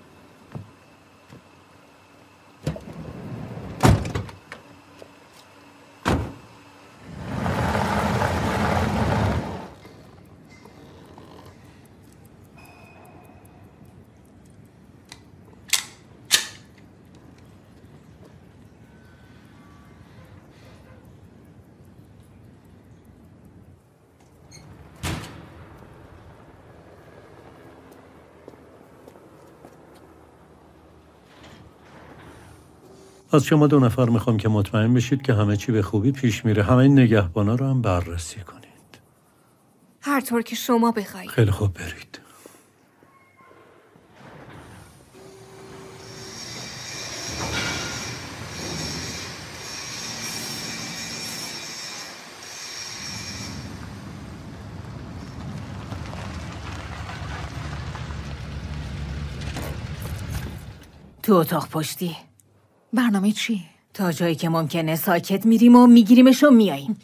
Speaker 2: از شما دو نفر میخوام که مطمئن بشید که همه چی به خوبی پیش میره. همه این نگهبانا رو هم بررسی کنید.
Speaker 11: هر طور که شما بخواید.
Speaker 2: خیلی خوب، برید.
Speaker 15: تو اتاق پشتی.
Speaker 6: برنامه چی؟
Speaker 15: تا جایی که ممکنه ساکت میریم و میگیریمش و میاییم.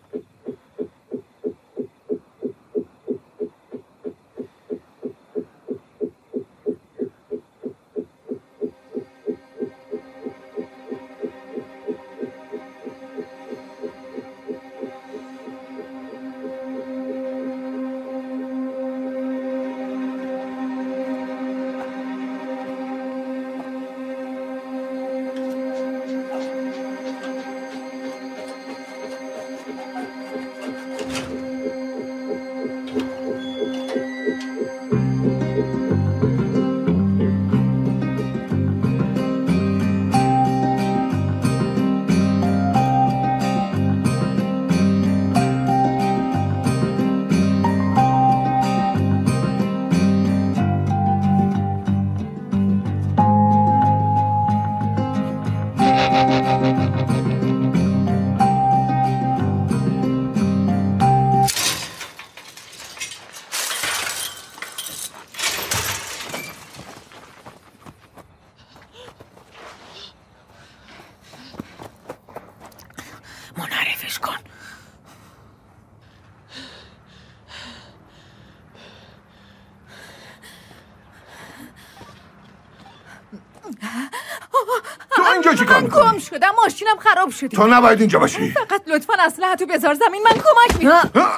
Speaker 15: منعرفش کن.
Speaker 16: تو اینجا چی کار
Speaker 6: من
Speaker 16: میکنی؟
Speaker 6: گم شدم، ماشینم خراب شده.
Speaker 16: تو نباید اینجا باشی.
Speaker 6: فقط لطفاً اسلحه‌تو بذار زمین، من کمک میکنم.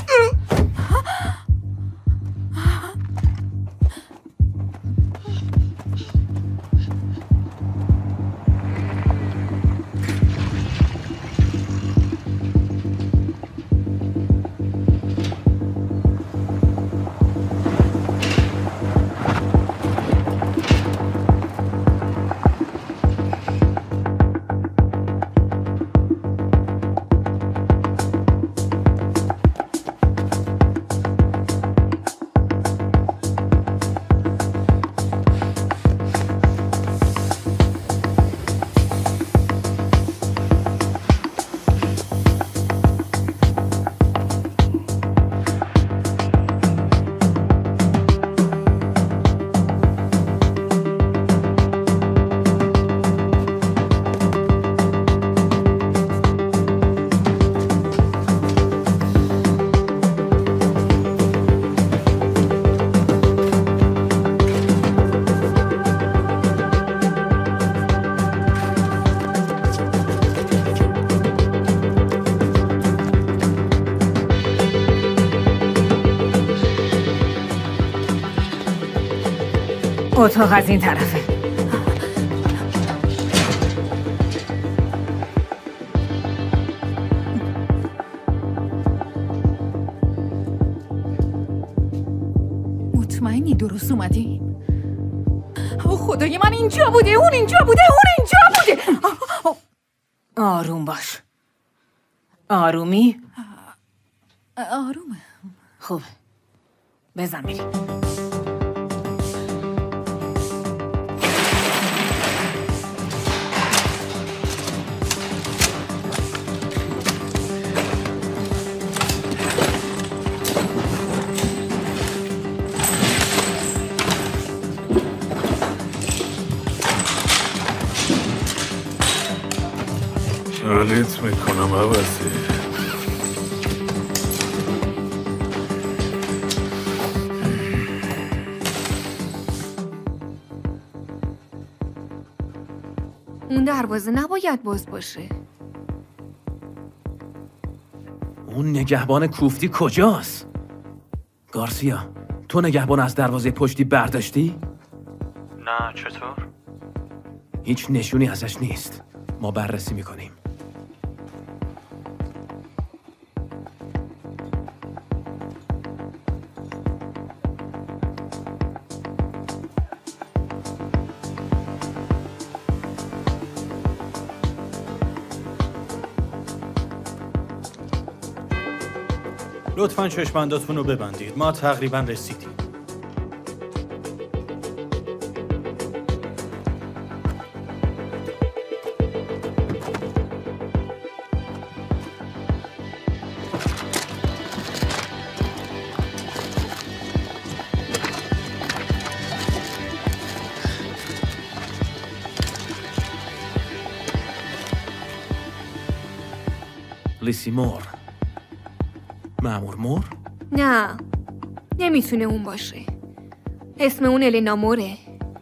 Speaker 15: اتاق از این طرفه.
Speaker 6: مطمئنی درست اومدیم؟ او خدای من، اینجا بوده، اون اینجا بوده، اون اینجا بوده.
Speaker 15: آروم باش. آرومی؟
Speaker 6: آرومه.
Speaker 15: خوب، بزن میری.
Speaker 3: حالیت میکنم عوضی.
Speaker 11: اون دروازه نباید باز باشه.
Speaker 13: اون نگهبان کوفتی کجاست؟ گارسیا، تو نگهبان از دروازه پشتی برداشتی؟
Speaker 17: نه، چطور؟
Speaker 13: هیچ نشونی ازش نیست. ما بررسی میکنیم. لطفاً چشماندازتون رو ببندید. ما تقریباً رسیدیم.
Speaker 18: پلیسی مور. مأمور مور؟
Speaker 11: نه نمیتونه اون باشه. اسم اون الینا موره.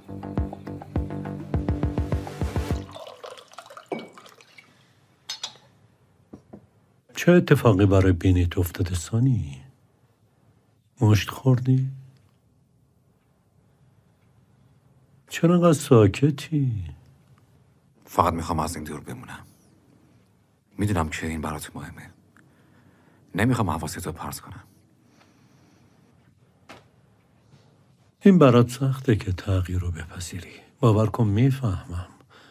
Speaker 2: چه اتفاقی برای بینیت افتاده سانی؟ مشت خوردی؟ چرا انقدر ساکتی؟
Speaker 9: فقط میخوام از این دور بمونم. میدونم که این برات مهمه. نمیخوام حواستو پرت کنم.
Speaker 2: این برات سخته که تغییر رو بپذیری. باور کن میفهمم.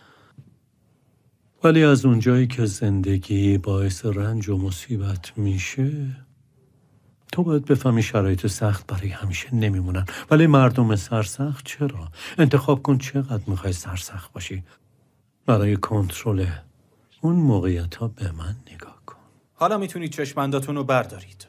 Speaker 2: ولی از اونجایی که زندگی باعث رنج و مصیبت میشه، تو باید بفهمی شرایط سخت برای همیشه نمیمونن. ولی مردم سرسخت چرا؟ انتخاب کن چقدر میخوای سرسخت باشی. برای کنترل اون موقعیت ها به من نگاه کن.
Speaker 13: حالا میتونید چشمنداتون رو بردارید.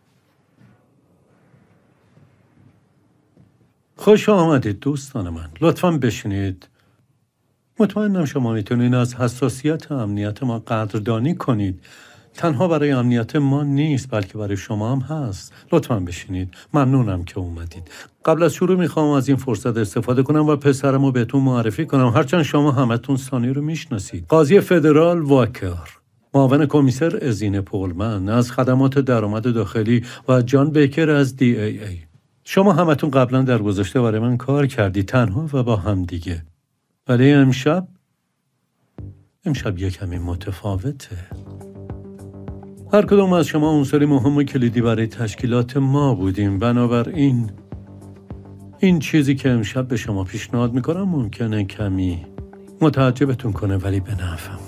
Speaker 2: خوش آمدید دوستان من. لطفاً بشینید. مطمئنم شما میتونید از حساسیت امنیت ما قدردانی کنید. تنها برای امنیت ما نیست بلکه برای شما هم هست. لطفاً بشینید. ممنونم که اومدید. قبل از شروع میخوام از این فرصت استفاده کنم و پسرمو بهتون معرفی کنم. هرچند شما همتون سانی رو میشناسید. قاضی فدرال واکر، معاون کمیسر ازین پولمن از خدمات درآمد داخلی و جان بیکر از دی ای ای. شما همتون قبلا در گذشته برای من کار کردی، تنها و با هم دیگه. ولی امشب امشب یه کمی متفاوته. هر کدوم از شما عنصری مهم و کلیدی برای تشکیلات ما بودیم. بنابراین این چیزی که امشب به شما پیشنهاد میکنم ممکنه کمی متعجبتون کنه، ولی به نفعمونه.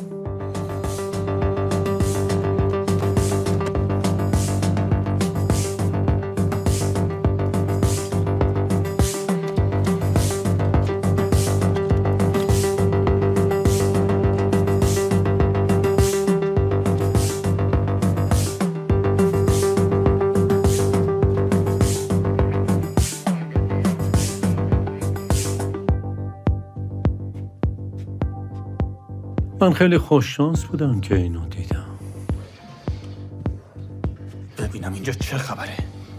Speaker 2: من خیلی خوششانس بودم که اینو دیدم.
Speaker 13: ببینم اینجا چه خبره.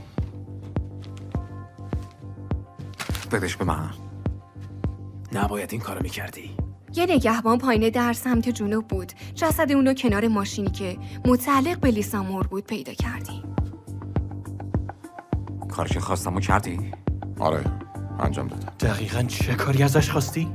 Speaker 9: بدش به من.
Speaker 18: نباید این کارو میکردی.
Speaker 11: یه نگهبان پایین در سمت جنوب بود. جسد اونو کنار ماشینی که متعلق به لیسا مور بود پیدا کردی.
Speaker 9: کاری که خواستمو کردی؟
Speaker 12: آره انجام دادم.
Speaker 13: دقیقاً چه کاری ازش خواستی؟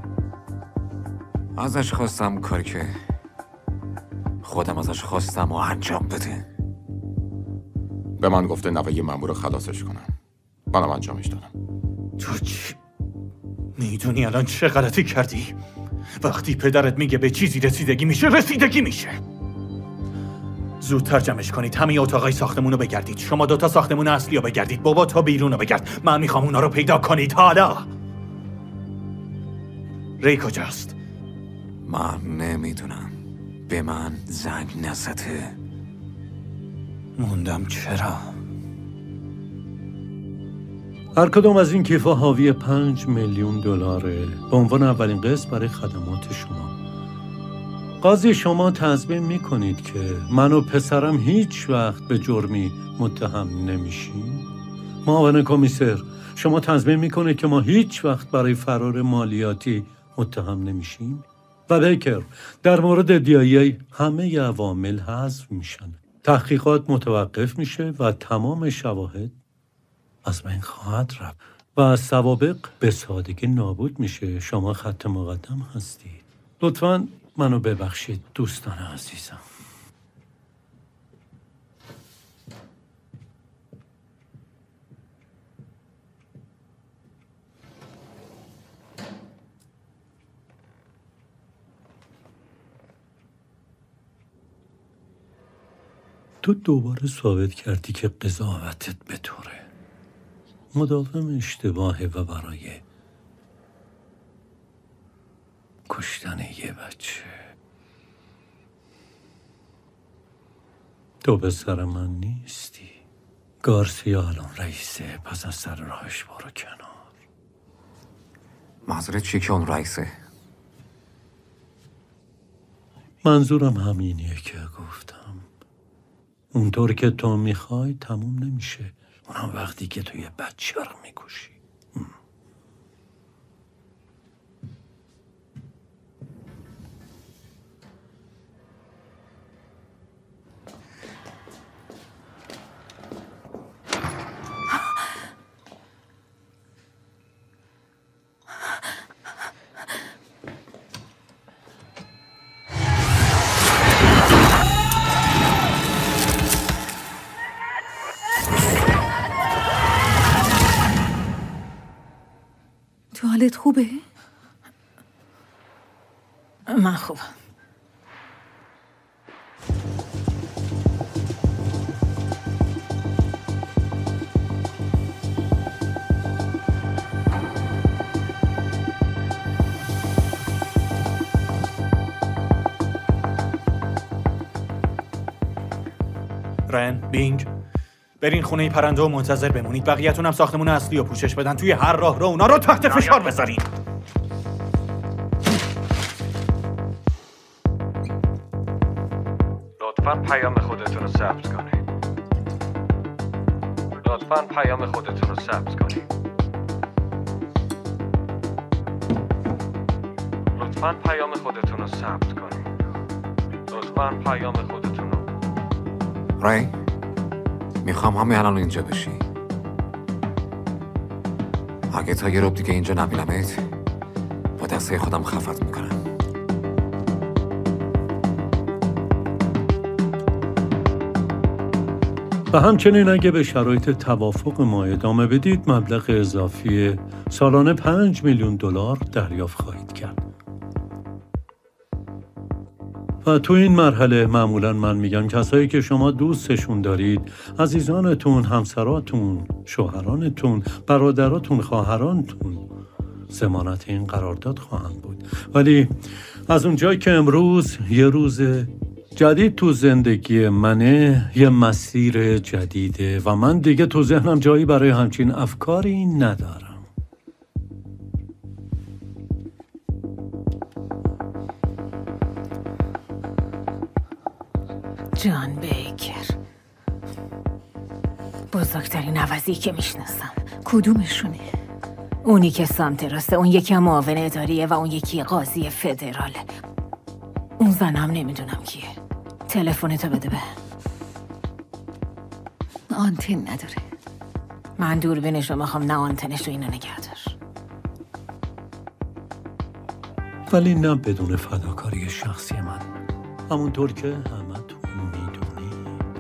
Speaker 9: ازش خواستم کاری که خودم ازش خواستم و انجام بده.
Speaker 12: به من گفته نوه مأمور خلاصش کنم. منم انجامش دادم.
Speaker 13: تو چی؟ میدونی الان چه غلطی کردی؟ وقتی پدرت میگه به چیزی رسیدگی میشه، رسیدگی میشه. زودتر جمعش کنید. همه اتاقای ساختمون رو بگردید. شما دوتا ساختمون اصلی رو بگردید. بابا تا بیرون رو بگرد. من میخوام اونا رو پیدا کنید حالا. ری کجاست؟
Speaker 9: من نمیدونم. به من زنگ نزده.
Speaker 13: موندم چرا؟
Speaker 2: هر کدوم از این کیف‌ها حاوی پنج میلیون دلاره به عنوان اولین قسط برای خدمات شما. قاضی شما تضمین میکنید که من و پسرم هیچ وقت به جرمی متهم نمیشیم؟ معاون کمیسر شما تضمین میکنید که ما هیچ وقت برای فرار مالیاتی متهم نمیشیم؟ و بیکر در مورد دی ای ای همه عوامل حذف میشن. تحقیقات متوقف میشه و تمام شواهد از بین خواهد رفت و سوابق به سادگی نابود میشه. شما خط مقدم هستید. لطفاً منو ببخشید دوستان عزیزم. تو دوباره ثابت کردی که قضاوتت به طوره. مداوم اشتباهه و برای کشتن یه بچه. تو به سر من نیستی. گارسیا الان رئیسه، پس از سر راهش برو کنار.
Speaker 9: منظورت چیه که اون رئیسه؟
Speaker 2: منظورم همینیه که گفتم. اونطور که تو میخوای تموم نمیشه، اونم وقتی که تو یه بچه رو میکشی.
Speaker 6: حالت خوبه؟
Speaker 15: من خوبم.
Speaker 13: رن، بینگ، برین خونه پرنده و منتظر بمونید. بقیه‌تون هم ساختمون اصلی رو پوشش بدن. توی هر راه رو اونا رو تحت فشار بذارین.
Speaker 10: لطفاً پیام خودتون رو ثبت کنید. لطفاً پیام خودتون رو ثبت کنید. لطفاً پیام خودتون رو ثبت کنید. لطفاً پیام خودتون رو.
Speaker 9: ری، میخوام همه الان اینجا بشی. اگه تا یه رب دیگه اینجا نبینمت با دسته خودم خفت میکنم.
Speaker 2: و همچنین اگه به شرایط توافق ما ادامه بدید مبلغ اضافی سالانه پنج میلیون دلار دریافت خواهید کرد. و تو این مرحله معمولا من میگم کسایی که شما دوستشون دارید، عزیزانتون، همسراتون، شوهرانتون، برادراتون، خواهرانتون ضمانت این قرارداد خواهند بود. ولی از اونجایی که امروز یه روز جدید تو زندگی منه، یه مسیر جدیده و من دیگه تو ذهنم جایی برای همچین افکاری ندارم.
Speaker 15: جان بیکر، بزرگترین عوضی که میشناسم.
Speaker 6: کدومشونه؟
Speaker 15: اونی که سمت راسته، اون یکی هم معاون اداریه و اون یکی قاضی فدراله. اون زنم نمیدونم کیه. تلفنتو بده به.
Speaker 6: آنتن نداره.
Speaker 15: من دوربینشو میخوام، نه آنتنش رو. اینو نگه دار.
Speaker 2: ولی نه بدون فداکاری شخصی من، همونطور که همه تو میدونی.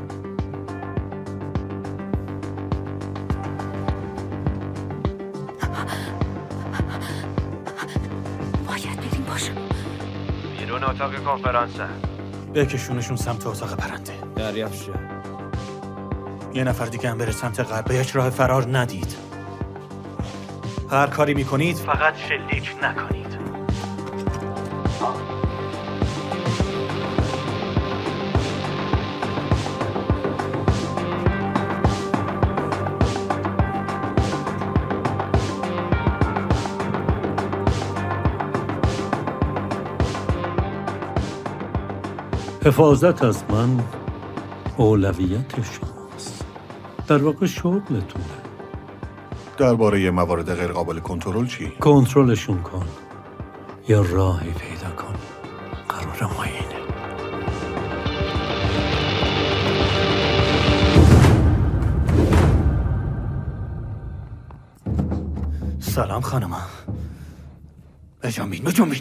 Speaker 6: باید بریم باشه.
Speaker 10: بیرون اتاق کنفرانسه.
Speaker 13: بکشونشون سمت اتاق پرنده.
Speaker 18: دریافت شد.
Speaker 13: یه نفر دیگه هم بره سمت غرب. بهش راه فرار ندید. هر کاری میکنید فقط شلیک نکنید.
Speaker 2: حفاظت از من اولویت شماست. در واقع شغلتونه.
Speaker 16: درباره موارد غیر قابل کنترل چی؟
Speaker 2: کنترلشون کن. یه راهی پیدا کن. قرار ما اینه.
Speaker 13: سلام خانم. بجنبین بجنبین.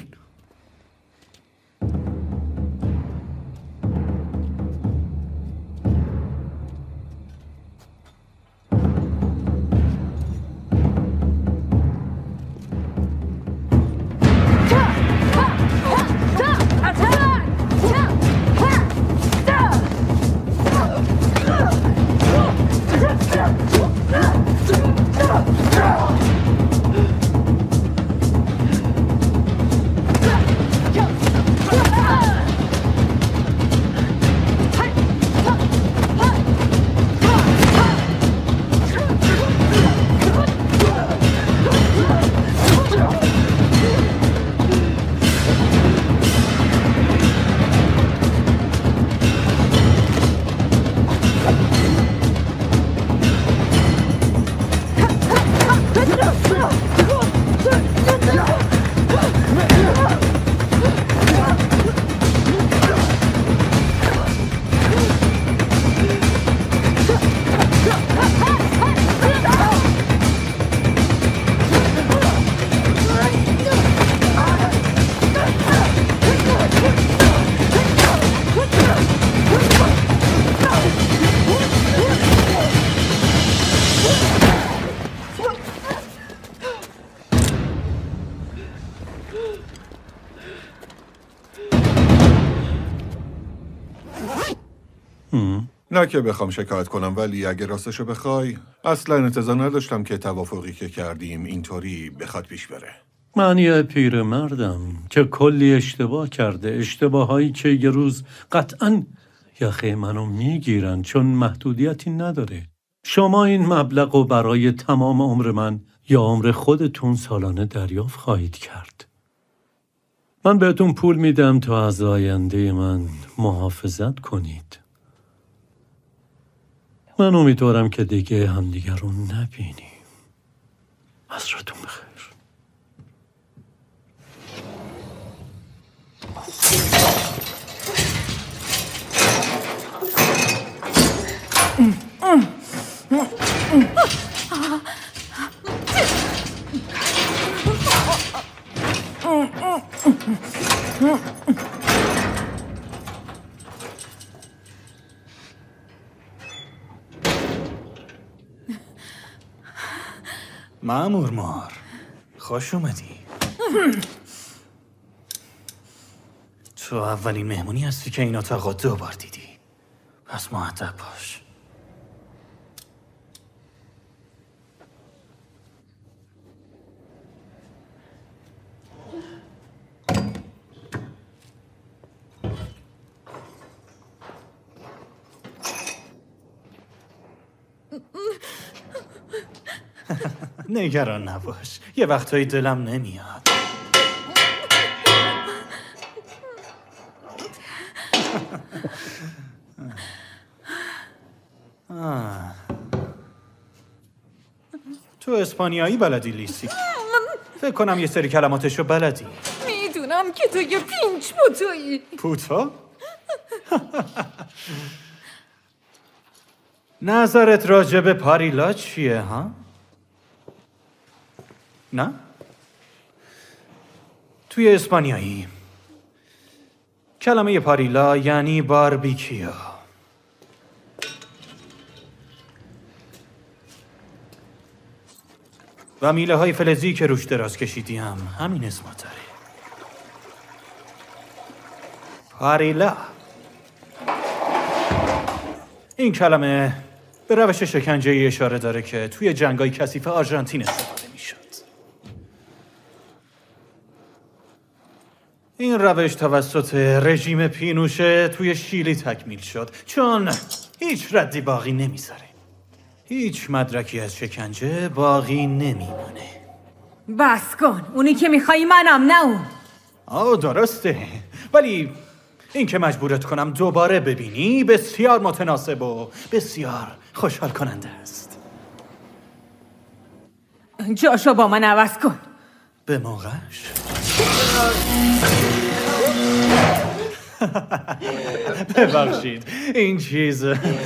Speaker 16: نه که بخوام شکایت کنم، ولی اگه راستشو بخوای اصلا انتظار نداشتم که توافقی که کردیم اینطوری بخواد پیش بره.
Speaker 2: من یه پیرمردم که کلی اشتباه کرده، اشتباهایی که یه روز قطعاً یخه منو میگیرن چون محدودیتی نداره. شما این مبلغ رو برای تمام عمر من یا عمر خودتون سالانه دریافت خواهید کرد. من بهتون پول میدم تا از آینده من محافظت کنید. من امیدوارم که دیگه همدیگر رو نبینیم. عصرتون بخیر.
Speaker 13: مأمور مار، خوش اومدی. تو اولین مهمونی هستی که این اتاقو دو بار دیدی، پس مؤدب باش. نگران نباش، یه وقتایی دلم نمیاد. آه. تو اسپانیایی بلدی لیسی؟ فکر کنم یه سری کلماتشو بلدی.
Speaker 6: میدونم که تو یه پینچ پوتویی.
Speaker 13: پوتا؟ نظرت راجع به پاریلا چیه ها؟ نه؟ توی اسپانیایی کلمه پاریلا یعنی باربیکیو. و میله های فلزی که روش دراز کشیدی هم همین اسما داره. پاریلا. این کلمه به روش شکنجه‌ای اشاره داره که توی جنگای کثیف آرژانتین استفاده میشد. این روش توسط رژیم پینوشه توی شیلی تکمیل شد چون هیچ ردی باقی نمیذاره. هیچ مدرکی از شکنجه باقی نمیمونه.
Speaker 15: بس کن، اونی که میخوایی منم نه اون.
Speaker 13: آه درسته، ولی این که مجبورت کنم دوباره ببینی بسیار متناسب و بسیار خوشحال کننده است.
Speaker 15: جاشو با من عوض کن.
Speaker 13: به موقعش. ببخشید این چیز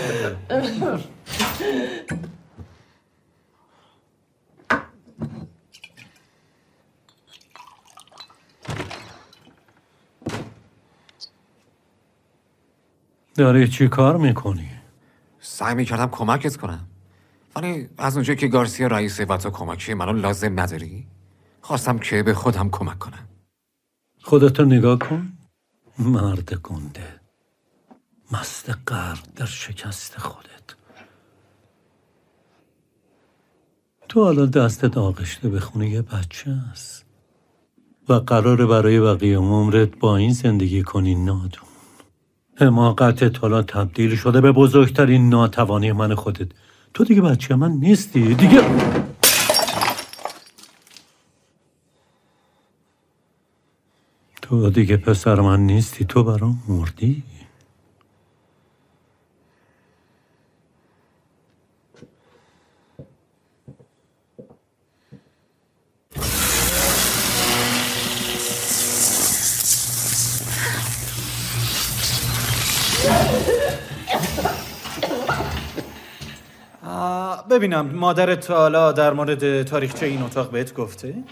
Speaker 2: داری چی کار میکنی؟
Speaker 9: سعی میکردم کمکت کنم، ولی از اونجایی که گارسیا رئیسه و تو کمکی منو لازم نداری، خواستم که به خودم کمک کنم.
Speaker 2: خودتو نگاه کن، مرد گنده، مست غرق در شکست خودت. تو حالا دستت آغشته به خونه یه بچه است و قراره برای بقیه عمرت با این زندگی کنی نادون. حماقتت حالا تبدیل شده به بزرگترین ناتوانی من خودت. تو دیگه بچه من نیستی دیگه. تو دیگه پسر من نیستی، تو برام مردی.
Speaker 13: ببینم مادرت تا حالا در مورد تاریخچه این اتاق بهت گفته؟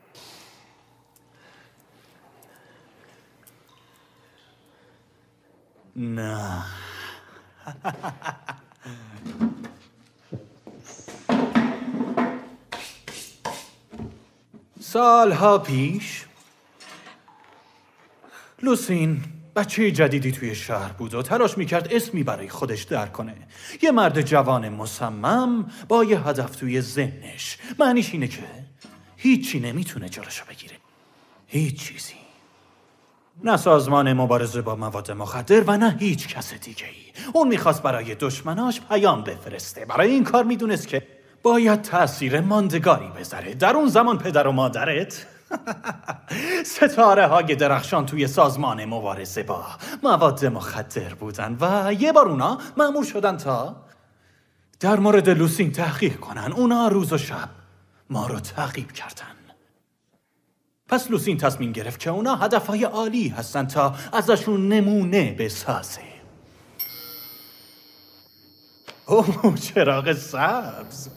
Speaker 13: نه. سالها پیش لوسین بچه جدیدی توی شهر بود و تلاش میکرد اسمی برای خودش در کنه. یه مرد جوان مصمم با یه هدف توی ذهنش. معنیش اینه که هیچی نمیتونه جلوشو بگیره. هیچ چیزی. نه سازمان مبارزه با مواد مخدر و نه هیچ کس دیگه ای. اون میخواست برای دشمناش پیام بفرسته. برای این کار میدونست که باید تأثیر ماندگاری بذاره. در اون زمان پدر و مادرت ستاره های درخشان توی سازمان مبارزه با مواد مخدر بودن و یه بار اونا مأمور شدن تا در مورد لوسین تحقیق کنن. اونا روز و شب ما رو تعقیب کردن. پس لوسین تصمیم گرفت که اونا هدفهای عالی هستن تا ازشون نمونه بسازه. اوه چراغ سبز.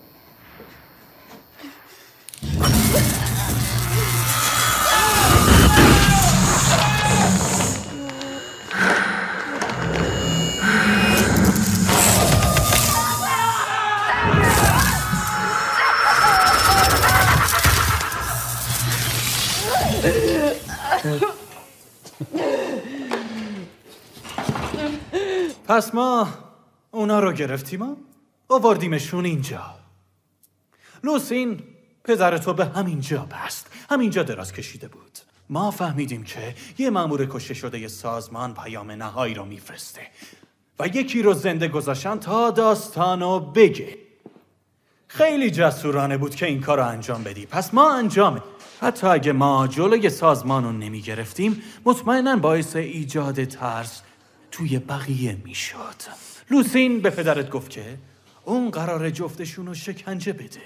Speaker 13: پس ما اونا رو گرفتیم و آوردیمشون اینجا. لوسین پدر تو به همینجا بست. همینجا دراز کشیده بود. ما فهمیدیم که یه مأمور کشته شده ی سازمان پیام نهایی رو میفرسته و یکی رو زنده گذاشتن تا داستانو بگه. خیلی جسورانه بود که این کار رو انجام بدی. پس ما انجامه. حتی اگه ما جلوی سازمان رو نمی گرفتیم مطمئناً باعث ایجاد ترس توی بقیه می شد. لوسین به پدرت گفت که اون قرار جفتشون رو شکنجه بده.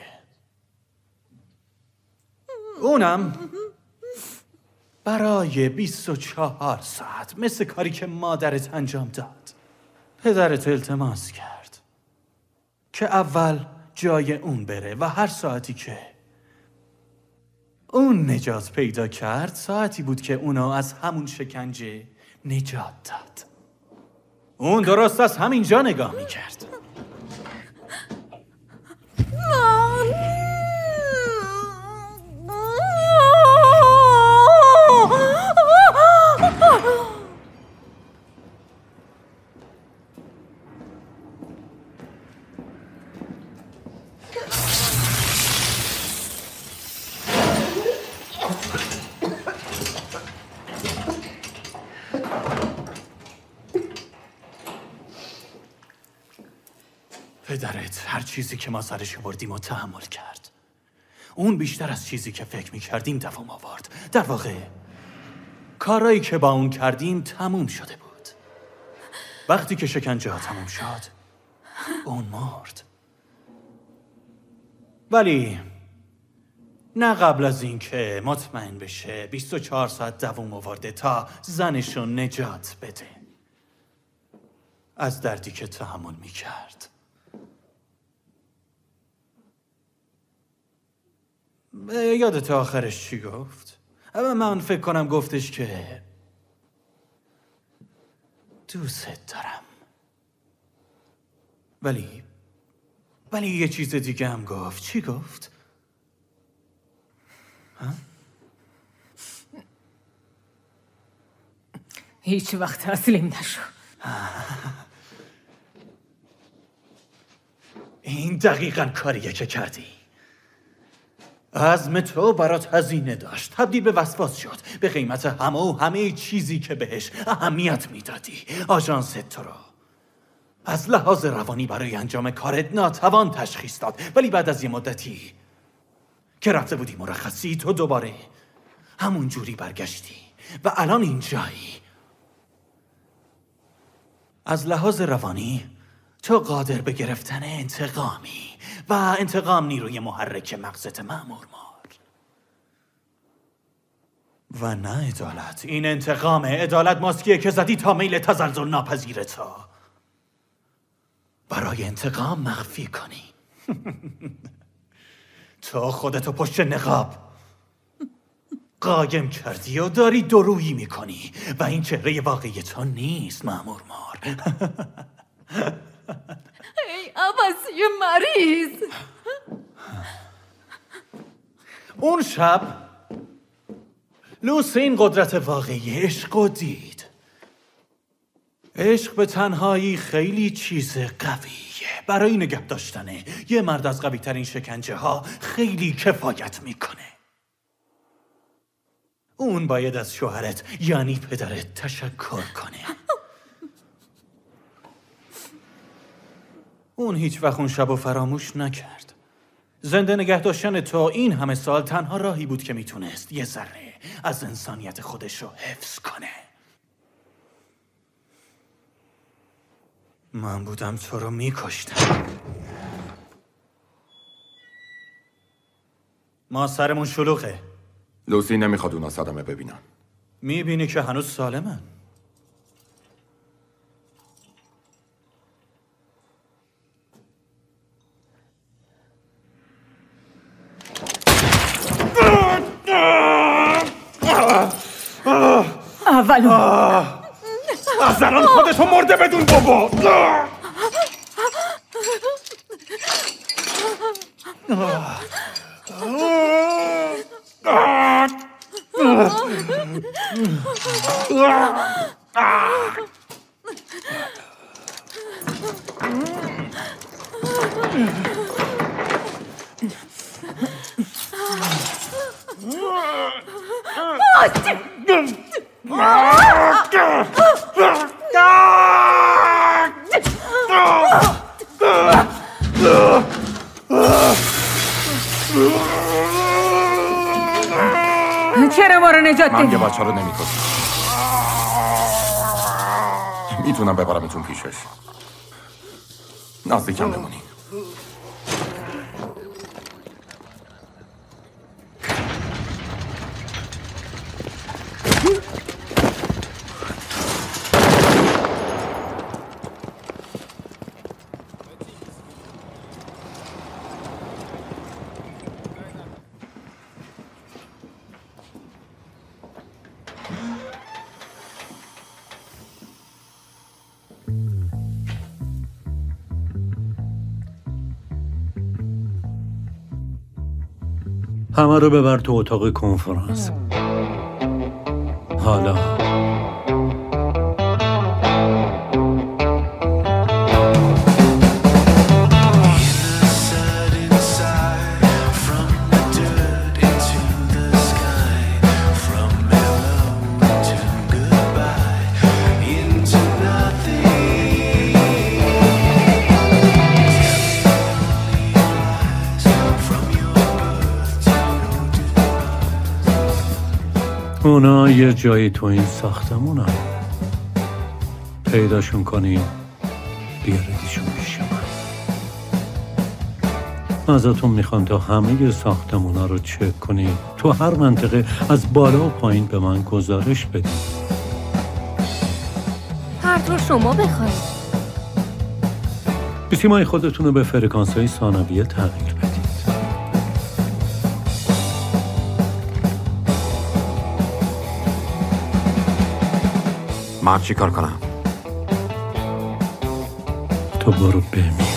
Speaker 13: اونم برای بیست و چهار ساعت مثل کاری که مادرت انجام داد. پدرت التماس کرد که اول جای اون بره و هر ساعتی که اون نجات پیدا کرد ساعتی بود که اونو از همون شکنجه نجات داد. اون درست از همینجا نگاه میکرد. پدرت هر چیزی که ما سرش آوردیم و تحمل کرد. اون بیشتر از چیزی که فکر میکردیم دوام آورد. در واقع کارایی که با اون کردیم تموم شده بود. وقتی که شکنجه ها تموم شد اون مرد. ولی نه قبل از این که مطمئن بشه بیست و چهار ساعت دوام آورده تا زنشو نجات بده از دردی که تحمل میکرد. یادت آخرش چی گفت؟ اما من فکر کنم گفتش که دوست دارم. ولی ولی یه چیز دیگه هم گفت. چی گفت؟ ها؟
Speaker 15: هیچ وقت تسلیم نشو.
Speaker 13: این دقیقاً کاریه که کردی. عزم تو برات هزینه داشت. تبدیل به وسواس شد به قیمت همه و همه چیزی که بهش اهمیت میدادی. آژانس تو رو از لحاظ روانی برای انجام کارت ناتوان تشخیص داد. ولی بعد از یه مدتی که رفته بودی مرخصی تو دوباره همون جوری برگشتی و الان اینجایی. از لحاظ روانی تو قادر به گرفتن انتقامی و انتقام نیروی محرک مغزت مأمور مار. و نه عدالت. این انتقام. عدالت ماسکیه که زدی تا میل تزلزل ناپذیر تو برای انتقام مخفی کنی. تو خودتو پشت نقاب قایم کردی و داری درویی میکنی و این چهره واقعی تو نیست مأمور مار.
Speaker 6: ای عباسی مریض.
Speaker 13: اون شب لوسین قدرت واقعی عشق رو دید. عشق به تنهایی خیلی چیز قویه. برای نگه داشتن یه مرد از قوی ترین شکنجه ها خیلی کفایت میکنه. اون باید از شوهرت یعنی پدرت تشکر کنه. اون هیچ وقت اون شب رو فراموش نکرد. زنده نگه داشتن تا این همه سال تنها راهی بود که میتونست یه ذره از انسانیت خودش رو حفظ کنه. من بودم تو رو میکشتم. ما سرمون شلوغه.
Speaker 12: لوسی نمیخواد اونا صدمه ببینن.
Speaker 13: میبینی که هنوز سالمن.
Speaker 15: اولو
Speaker 12: از الان خودتو مرده بدون بابا.
Speaker 15: چرا ما رو نجات
Speaker 12: من
Speaker 15: دادی؟
Speaker 12: یه بچه رو نمیکشم. میتونم ببرمتون پیشش. نزدیکم بمونی.
Speaker 2: همه رو ببر تو اتاق کنفرانس. حالا اونا یه جایی تو این ساختمون هم پیداشون کنی بیاردیشون پیش من. ازتون میخوام تا همه ساختمونا رو چک کنی، تو هر منطقه از بالا و پایین به من گزارش بدی.
Speaker 11: هر طور شما بخواید.
Speaker 2: بیسیمای خودتون رو به فرکانس های ثانویه تغییر بدید.
Speaker 9: من چی کار کنم؟
Speaker 2: تو برو بمیر.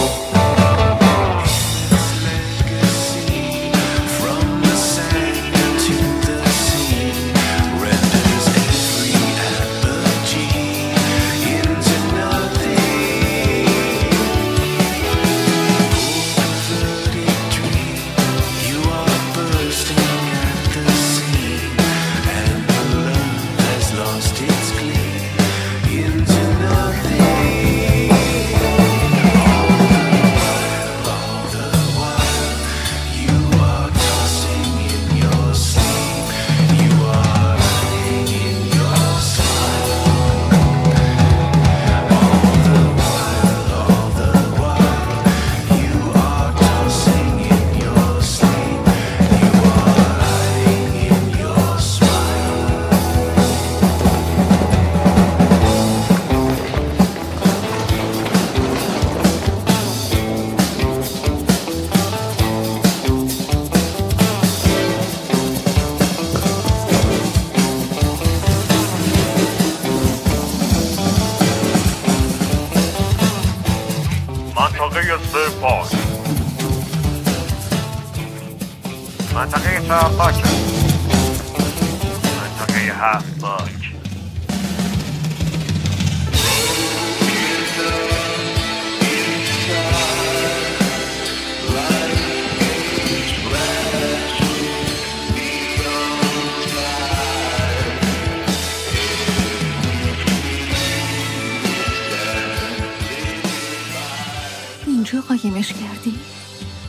Speaker 10: منطقه چهار پاک، منطقه هفت پاک.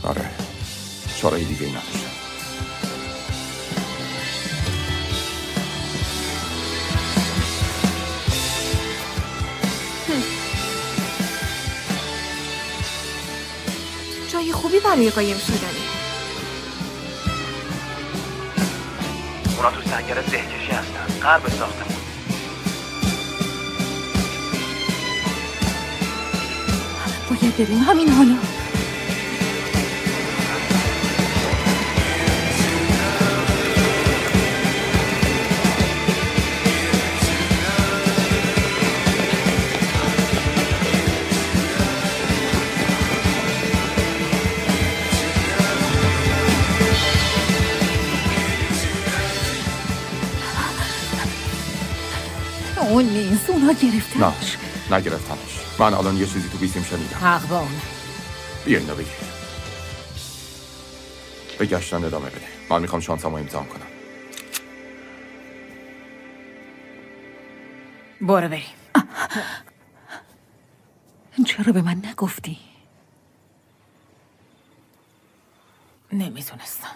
Speaker 12: آره چاره دیگه ای نداشتم.
Speaker 11: جای خوبی برای قایم شدنه.
Speaker 17: اونا تو سنگر زهکشی هستن، غرب ساختمون.
Speaker 6: باید بریم همین حالا. اون نیست، اونا گرفتنش.
Speaker 12: نه نگرفتنش. من الان یه چیزی تو بیسیم شنیدم.
Speaker 15: حق با اون.
Speaker 12: بیا اینو بگیر. به گشتن ادامه بده. من میخوام شانسمو امتحان کنم.
Speaker 15: برو بریم.
Speaker 6: چرا به من نگفتی؟
Speaker 15: نمیتونستم.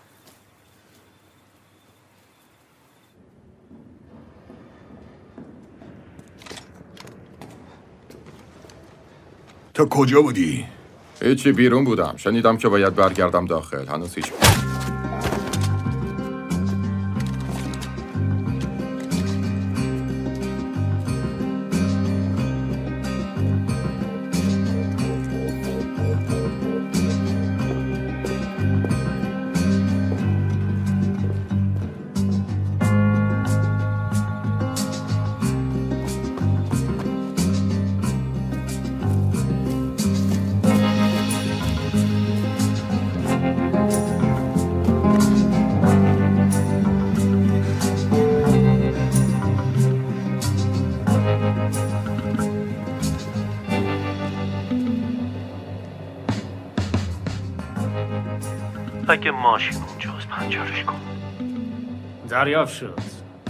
Speaker 16: تو کجا بودی؟
Speaker 12: هیچی، بیرون بودم. شنیدم که باید برگردم داخل. هنوز هیچ.
Speaker 17: اگه ماشین اونجاست پنجرش کن.
Speaker 3: دریافت شد.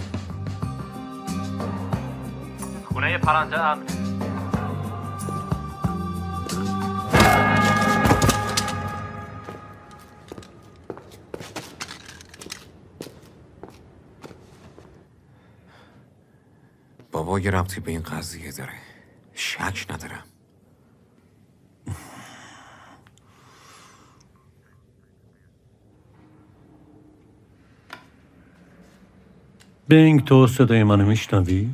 Speaker 17: خونه پرنده امن.
Speaker 9: بابا یه ربطی به این قضیه داره. شک ندارم.
Speaker 2: بینگ، تو صدای منو میشنوی؟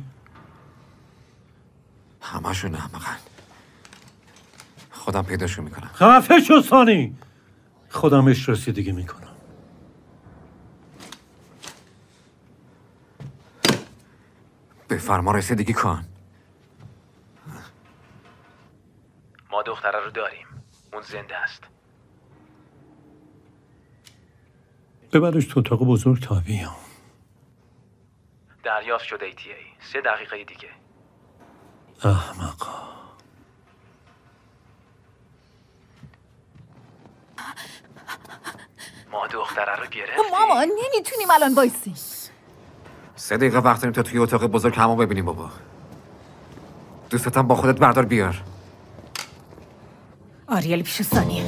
Speaker 9: همشون احمقن. خودم پیداشو میکنم.
Speaker 2: خفه شو سانی. خودمش رسیدگی میکنم.
Speaker 9: به فرما رسیدگی کن.
Speaker 17: ما دختره رو داریم. اون زنده است.
Speaker 2: ببرش تو اتاق بزرگ تا بیام.
Speaker 17: دریافت شده ای تی ای. سه دقیقه دیگه.
Speaker 2: احمقا.
Speaker 17: ما دختره رو گرفتیم.
Speaker 6: مامان نمیتونیم الان وایسیم.
Speaker 9: سه دقیقه وقت داریم تا توی اتاق بزرگ همو ببینیم بابا. دوستتم با خودت بردار بیار.
Speaker 15: آریل پیش ثانیه.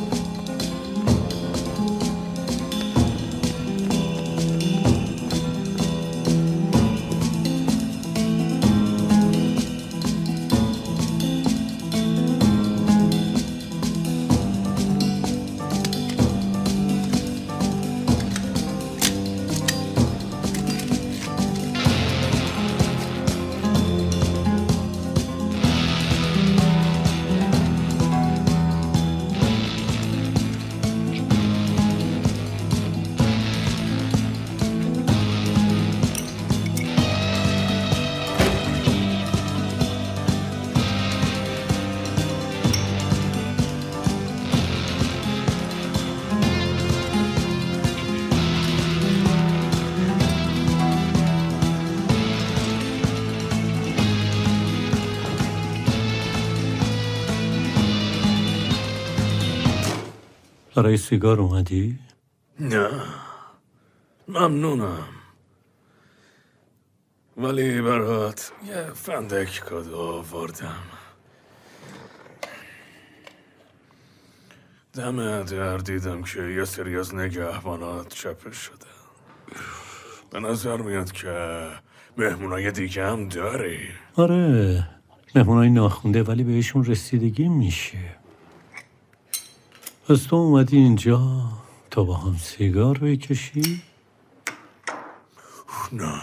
Speaker 2: برای سیگار اومدی؟
Speaker 3: نه ممنونم، ولی برات یه فندک کادو آوردم. دم در دیدم که یه سری از نگهبانات چپه شده. به نظر میاد که مهمونای دیگه هم داری.
Speaker 2: آره، مهمونای ناخونده ولی بهشون رسیدگی میشه. پس تو اومدی اینجا تا با هم سیگار بکشی؟
Speaker 3: نه،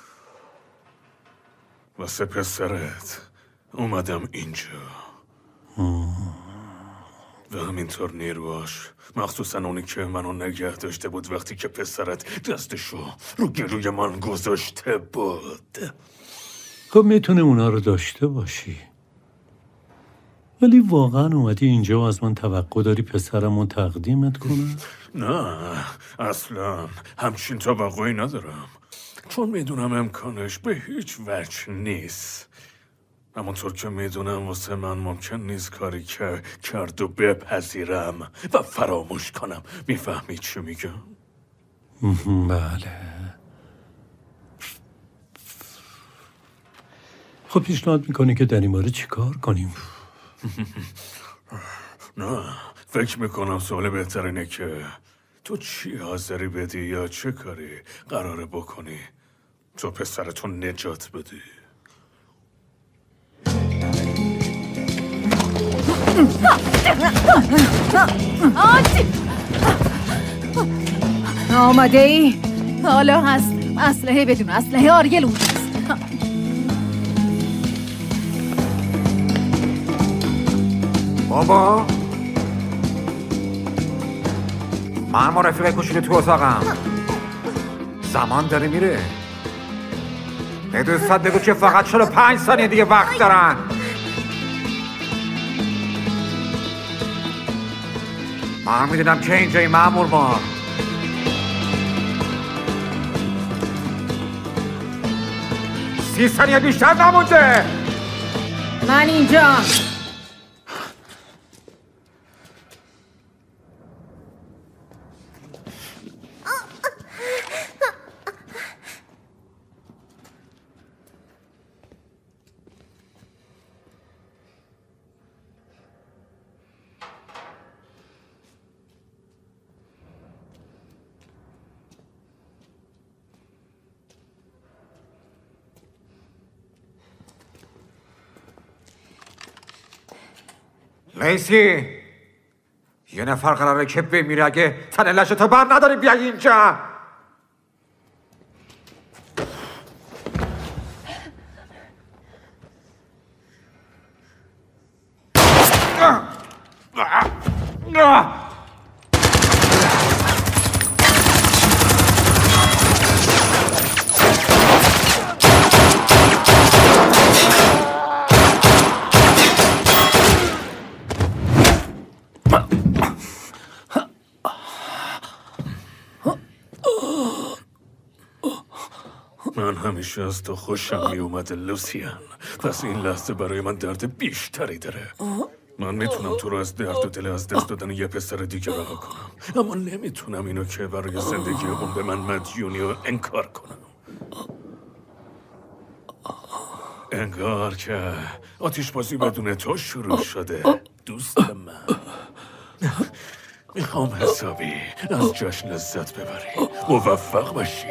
Speaker 3: واسه پسرت اومدم اینجا. و همینطور نیروهاش، مخصوصا اونی که منو نگه داشته بود وقتی که پسرت دستشو رو گلوی من گذاشته بود.
Speaker 2: خب میتونه اونا رو داشته باشی، ولی واقعا اومدی اینجا و از من توقع داری پسرمو تقدیمت کنم؟
Speaker 3: نه، اصلا همچین توقعی ندارم، چون میدونم امکانش به هیچ وجه نیست. همونطور که میدونم واسه من ممکن نیست کاری که کرد و بپذیرم و فراموش کنم. میفهمی چی میگم؟
Speaker 2: بله. خب پیشنهاد میکنی که در این باره چی کار کنیم؟
Speaker 3: نه، فکر میکنم سوال بهتر اینه که تو چی حاضری بدی یا چه کاری قراره بکنی تو پسرتو نجات بدی.
Speaker 6: آماده ای؟ حالا هست. اسلحه بدون اسلحه آریل اونجاست.
Speaker 9: بابا من با رفیق کوچولو تو اتاقم. زمان داره میره. به دوستات بگو که فقط چلو پنج ثانیه دیگه وقت دارن. من میدونم که اینجایی مأمور ما. سی ثانیه بیشتر نمونده.
Speaker 15: من اینجا.
Speaker 9: لیسی، یه نفر قراره که بمیره اگه تن لشتو بر نداری بیای اینجا.
Speaker 3: من همیشه از تو خوشم می اومده لوسیان، پس این لحظه برای من درد بیشتری داره. من میتونم تو رو از درد و دل از دست دادن یه پسر دیگه رها کنم، اما نمیتونم اینو که برای زندگی اون به من مدیونی و انکار کنم. انگار که آتیش بازی بدون تو شروع شده دوست من. میخوام حسابی از جاش لذت ببری. موفق باشی.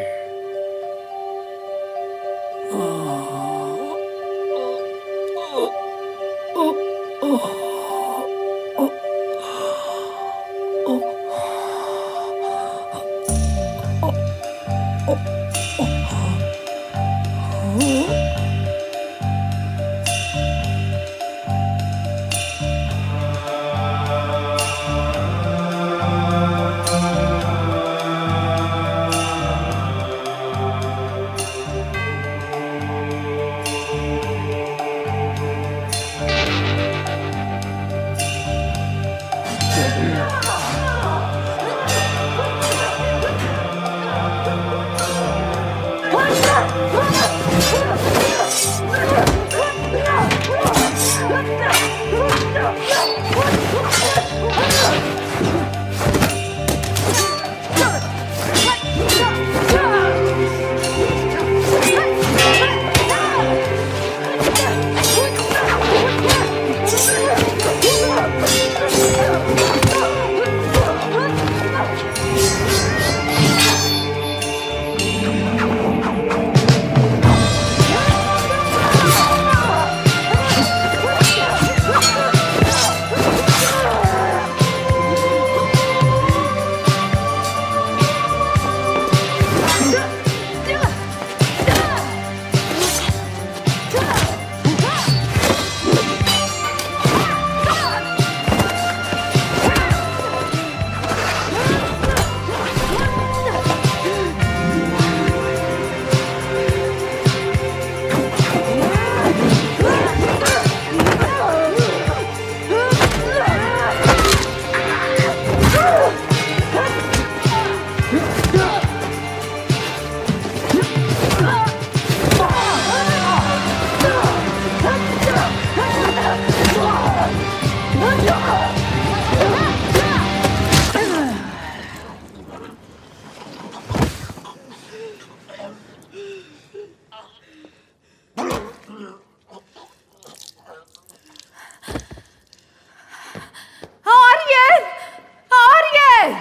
Speaker 6: آریل!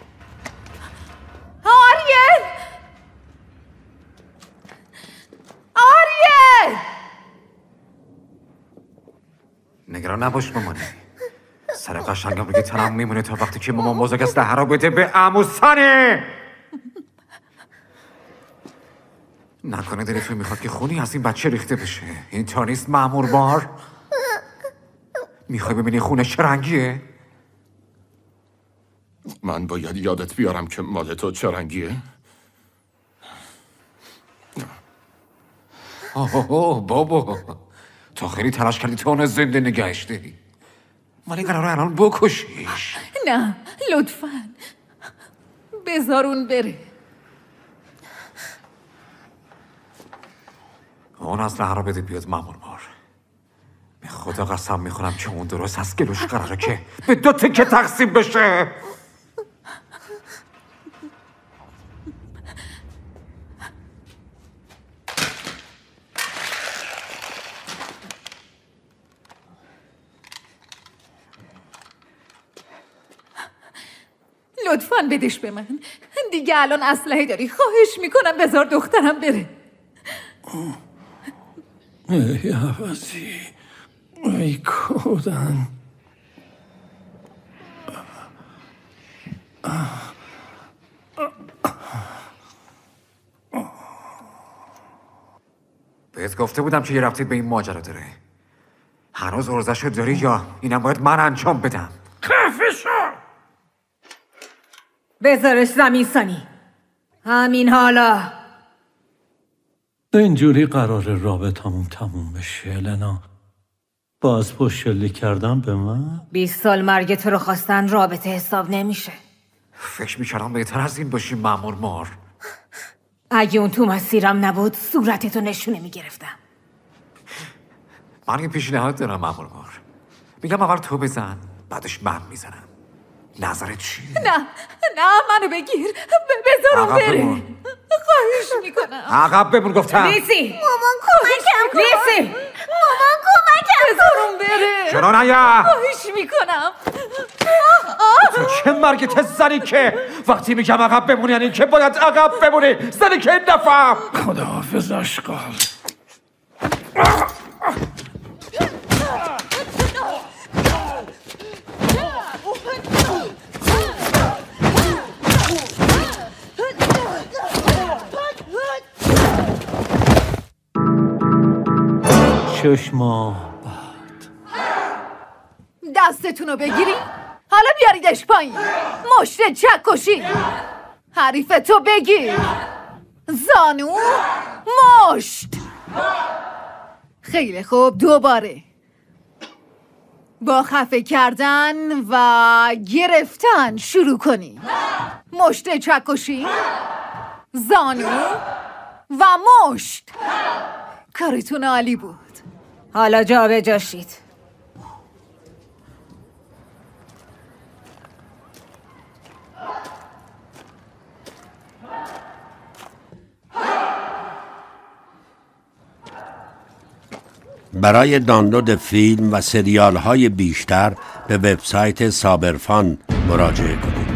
Speaker 6: آریل! آریل!
Speaker 9: نگران نباش مامانی. سر قشنگم روی تنم میمونه تا وقتی که مامان بزرگ اسلحه رو بده به عمو سنی. نکنه دلتون میخواد که خونی از این بچه ریخته بشه. این تا نیست مأمور بار. میخوای ببینی خونه چه رنگیه؟
Speaker 12: من باید یادت بیارم که مال تو چه رنگیه؟
Speaker 9: اوه بابا، تو خیلی تلاش کردی تو اون زنده نگهش داری، ولی قراره الان بکشیش.
Speaker 6: نه لطفاً بذار اون بره.
Speaker 9: اون اسلحه رو بده بیاد مأمور بار. به خدا قسم میخورم که اون درست از گلوش قراره که به دو تکه تقسیم بشه.
Speaker 6: لطفاً بدش به من. دیگه الان اسلحه داری. خواهش میکنم بذار دخترم بره.
Speaker 2: ای عوضی، ای کودن.
Speaker 9: بهت گفته بودم که یه ربطی به این ماجرا داره. هنوز ارزشو داری یا اینم باید من انجام بدم؟
Speaker 2: خفه شو!
Speaker 15: بذارش زمین سانی. همین حالا.
Speaker 2: اینجوری قرار رابطمون تموم بشه النا. باز پشلی کردم به من؟
Speaker 15: بیست سال مرگ تو رو خواستن رابطه حساب نمیشه.
Speaker 9: فکر میکردم بهتر از این باشی مأمور مار.
Speaker 15: اگه اون تو مسیرم نبود صورتتو نشونه میگرفتم.
Speaker 9: من یه پیشنهاد دارم مأمور مار. میگم اول تو بزن، بعدش من میزنم. نظرت چیه؟
Speaker 6: نه نه منو بگیر. بذارم بره. خواهش میکنم.
Speaker 9: عقب بمون گفتم.
Speaker 15: لیسی
Speaker 7: مامان کمکم کن.
Speaker 15: لیسی
Speaker 7: مامان کمکم کن.
Speaker 6: بذارم بره.
Speaker 9: چرا نیا؟
Speaker 6: خواهش میکنم.
Speaker 9: تو چه مرگت زنی که وقتی میگم عقب بمونی یعنی که باید عقب بمونی. زنی که نفهم.
Speaker 2: خداحافظ اشغال. شش ماه بعد.
Speaker 6: دستتونو بگیری حالا بیاریدش پایین. مشت چکشی. حریفتو بگیر. زانو مشت. خیلی خوب دوباره. با خفه کردن و گرفتن شروع کنی. مشت چکشی، زانو و مشت. کارتون عالی بود.
Speaker 15: حالا جا به جا شید.
Speaker 1: برای دانلود فیلم و سریال های بیشتر به وبسایت سابرفان مراجعه کنید.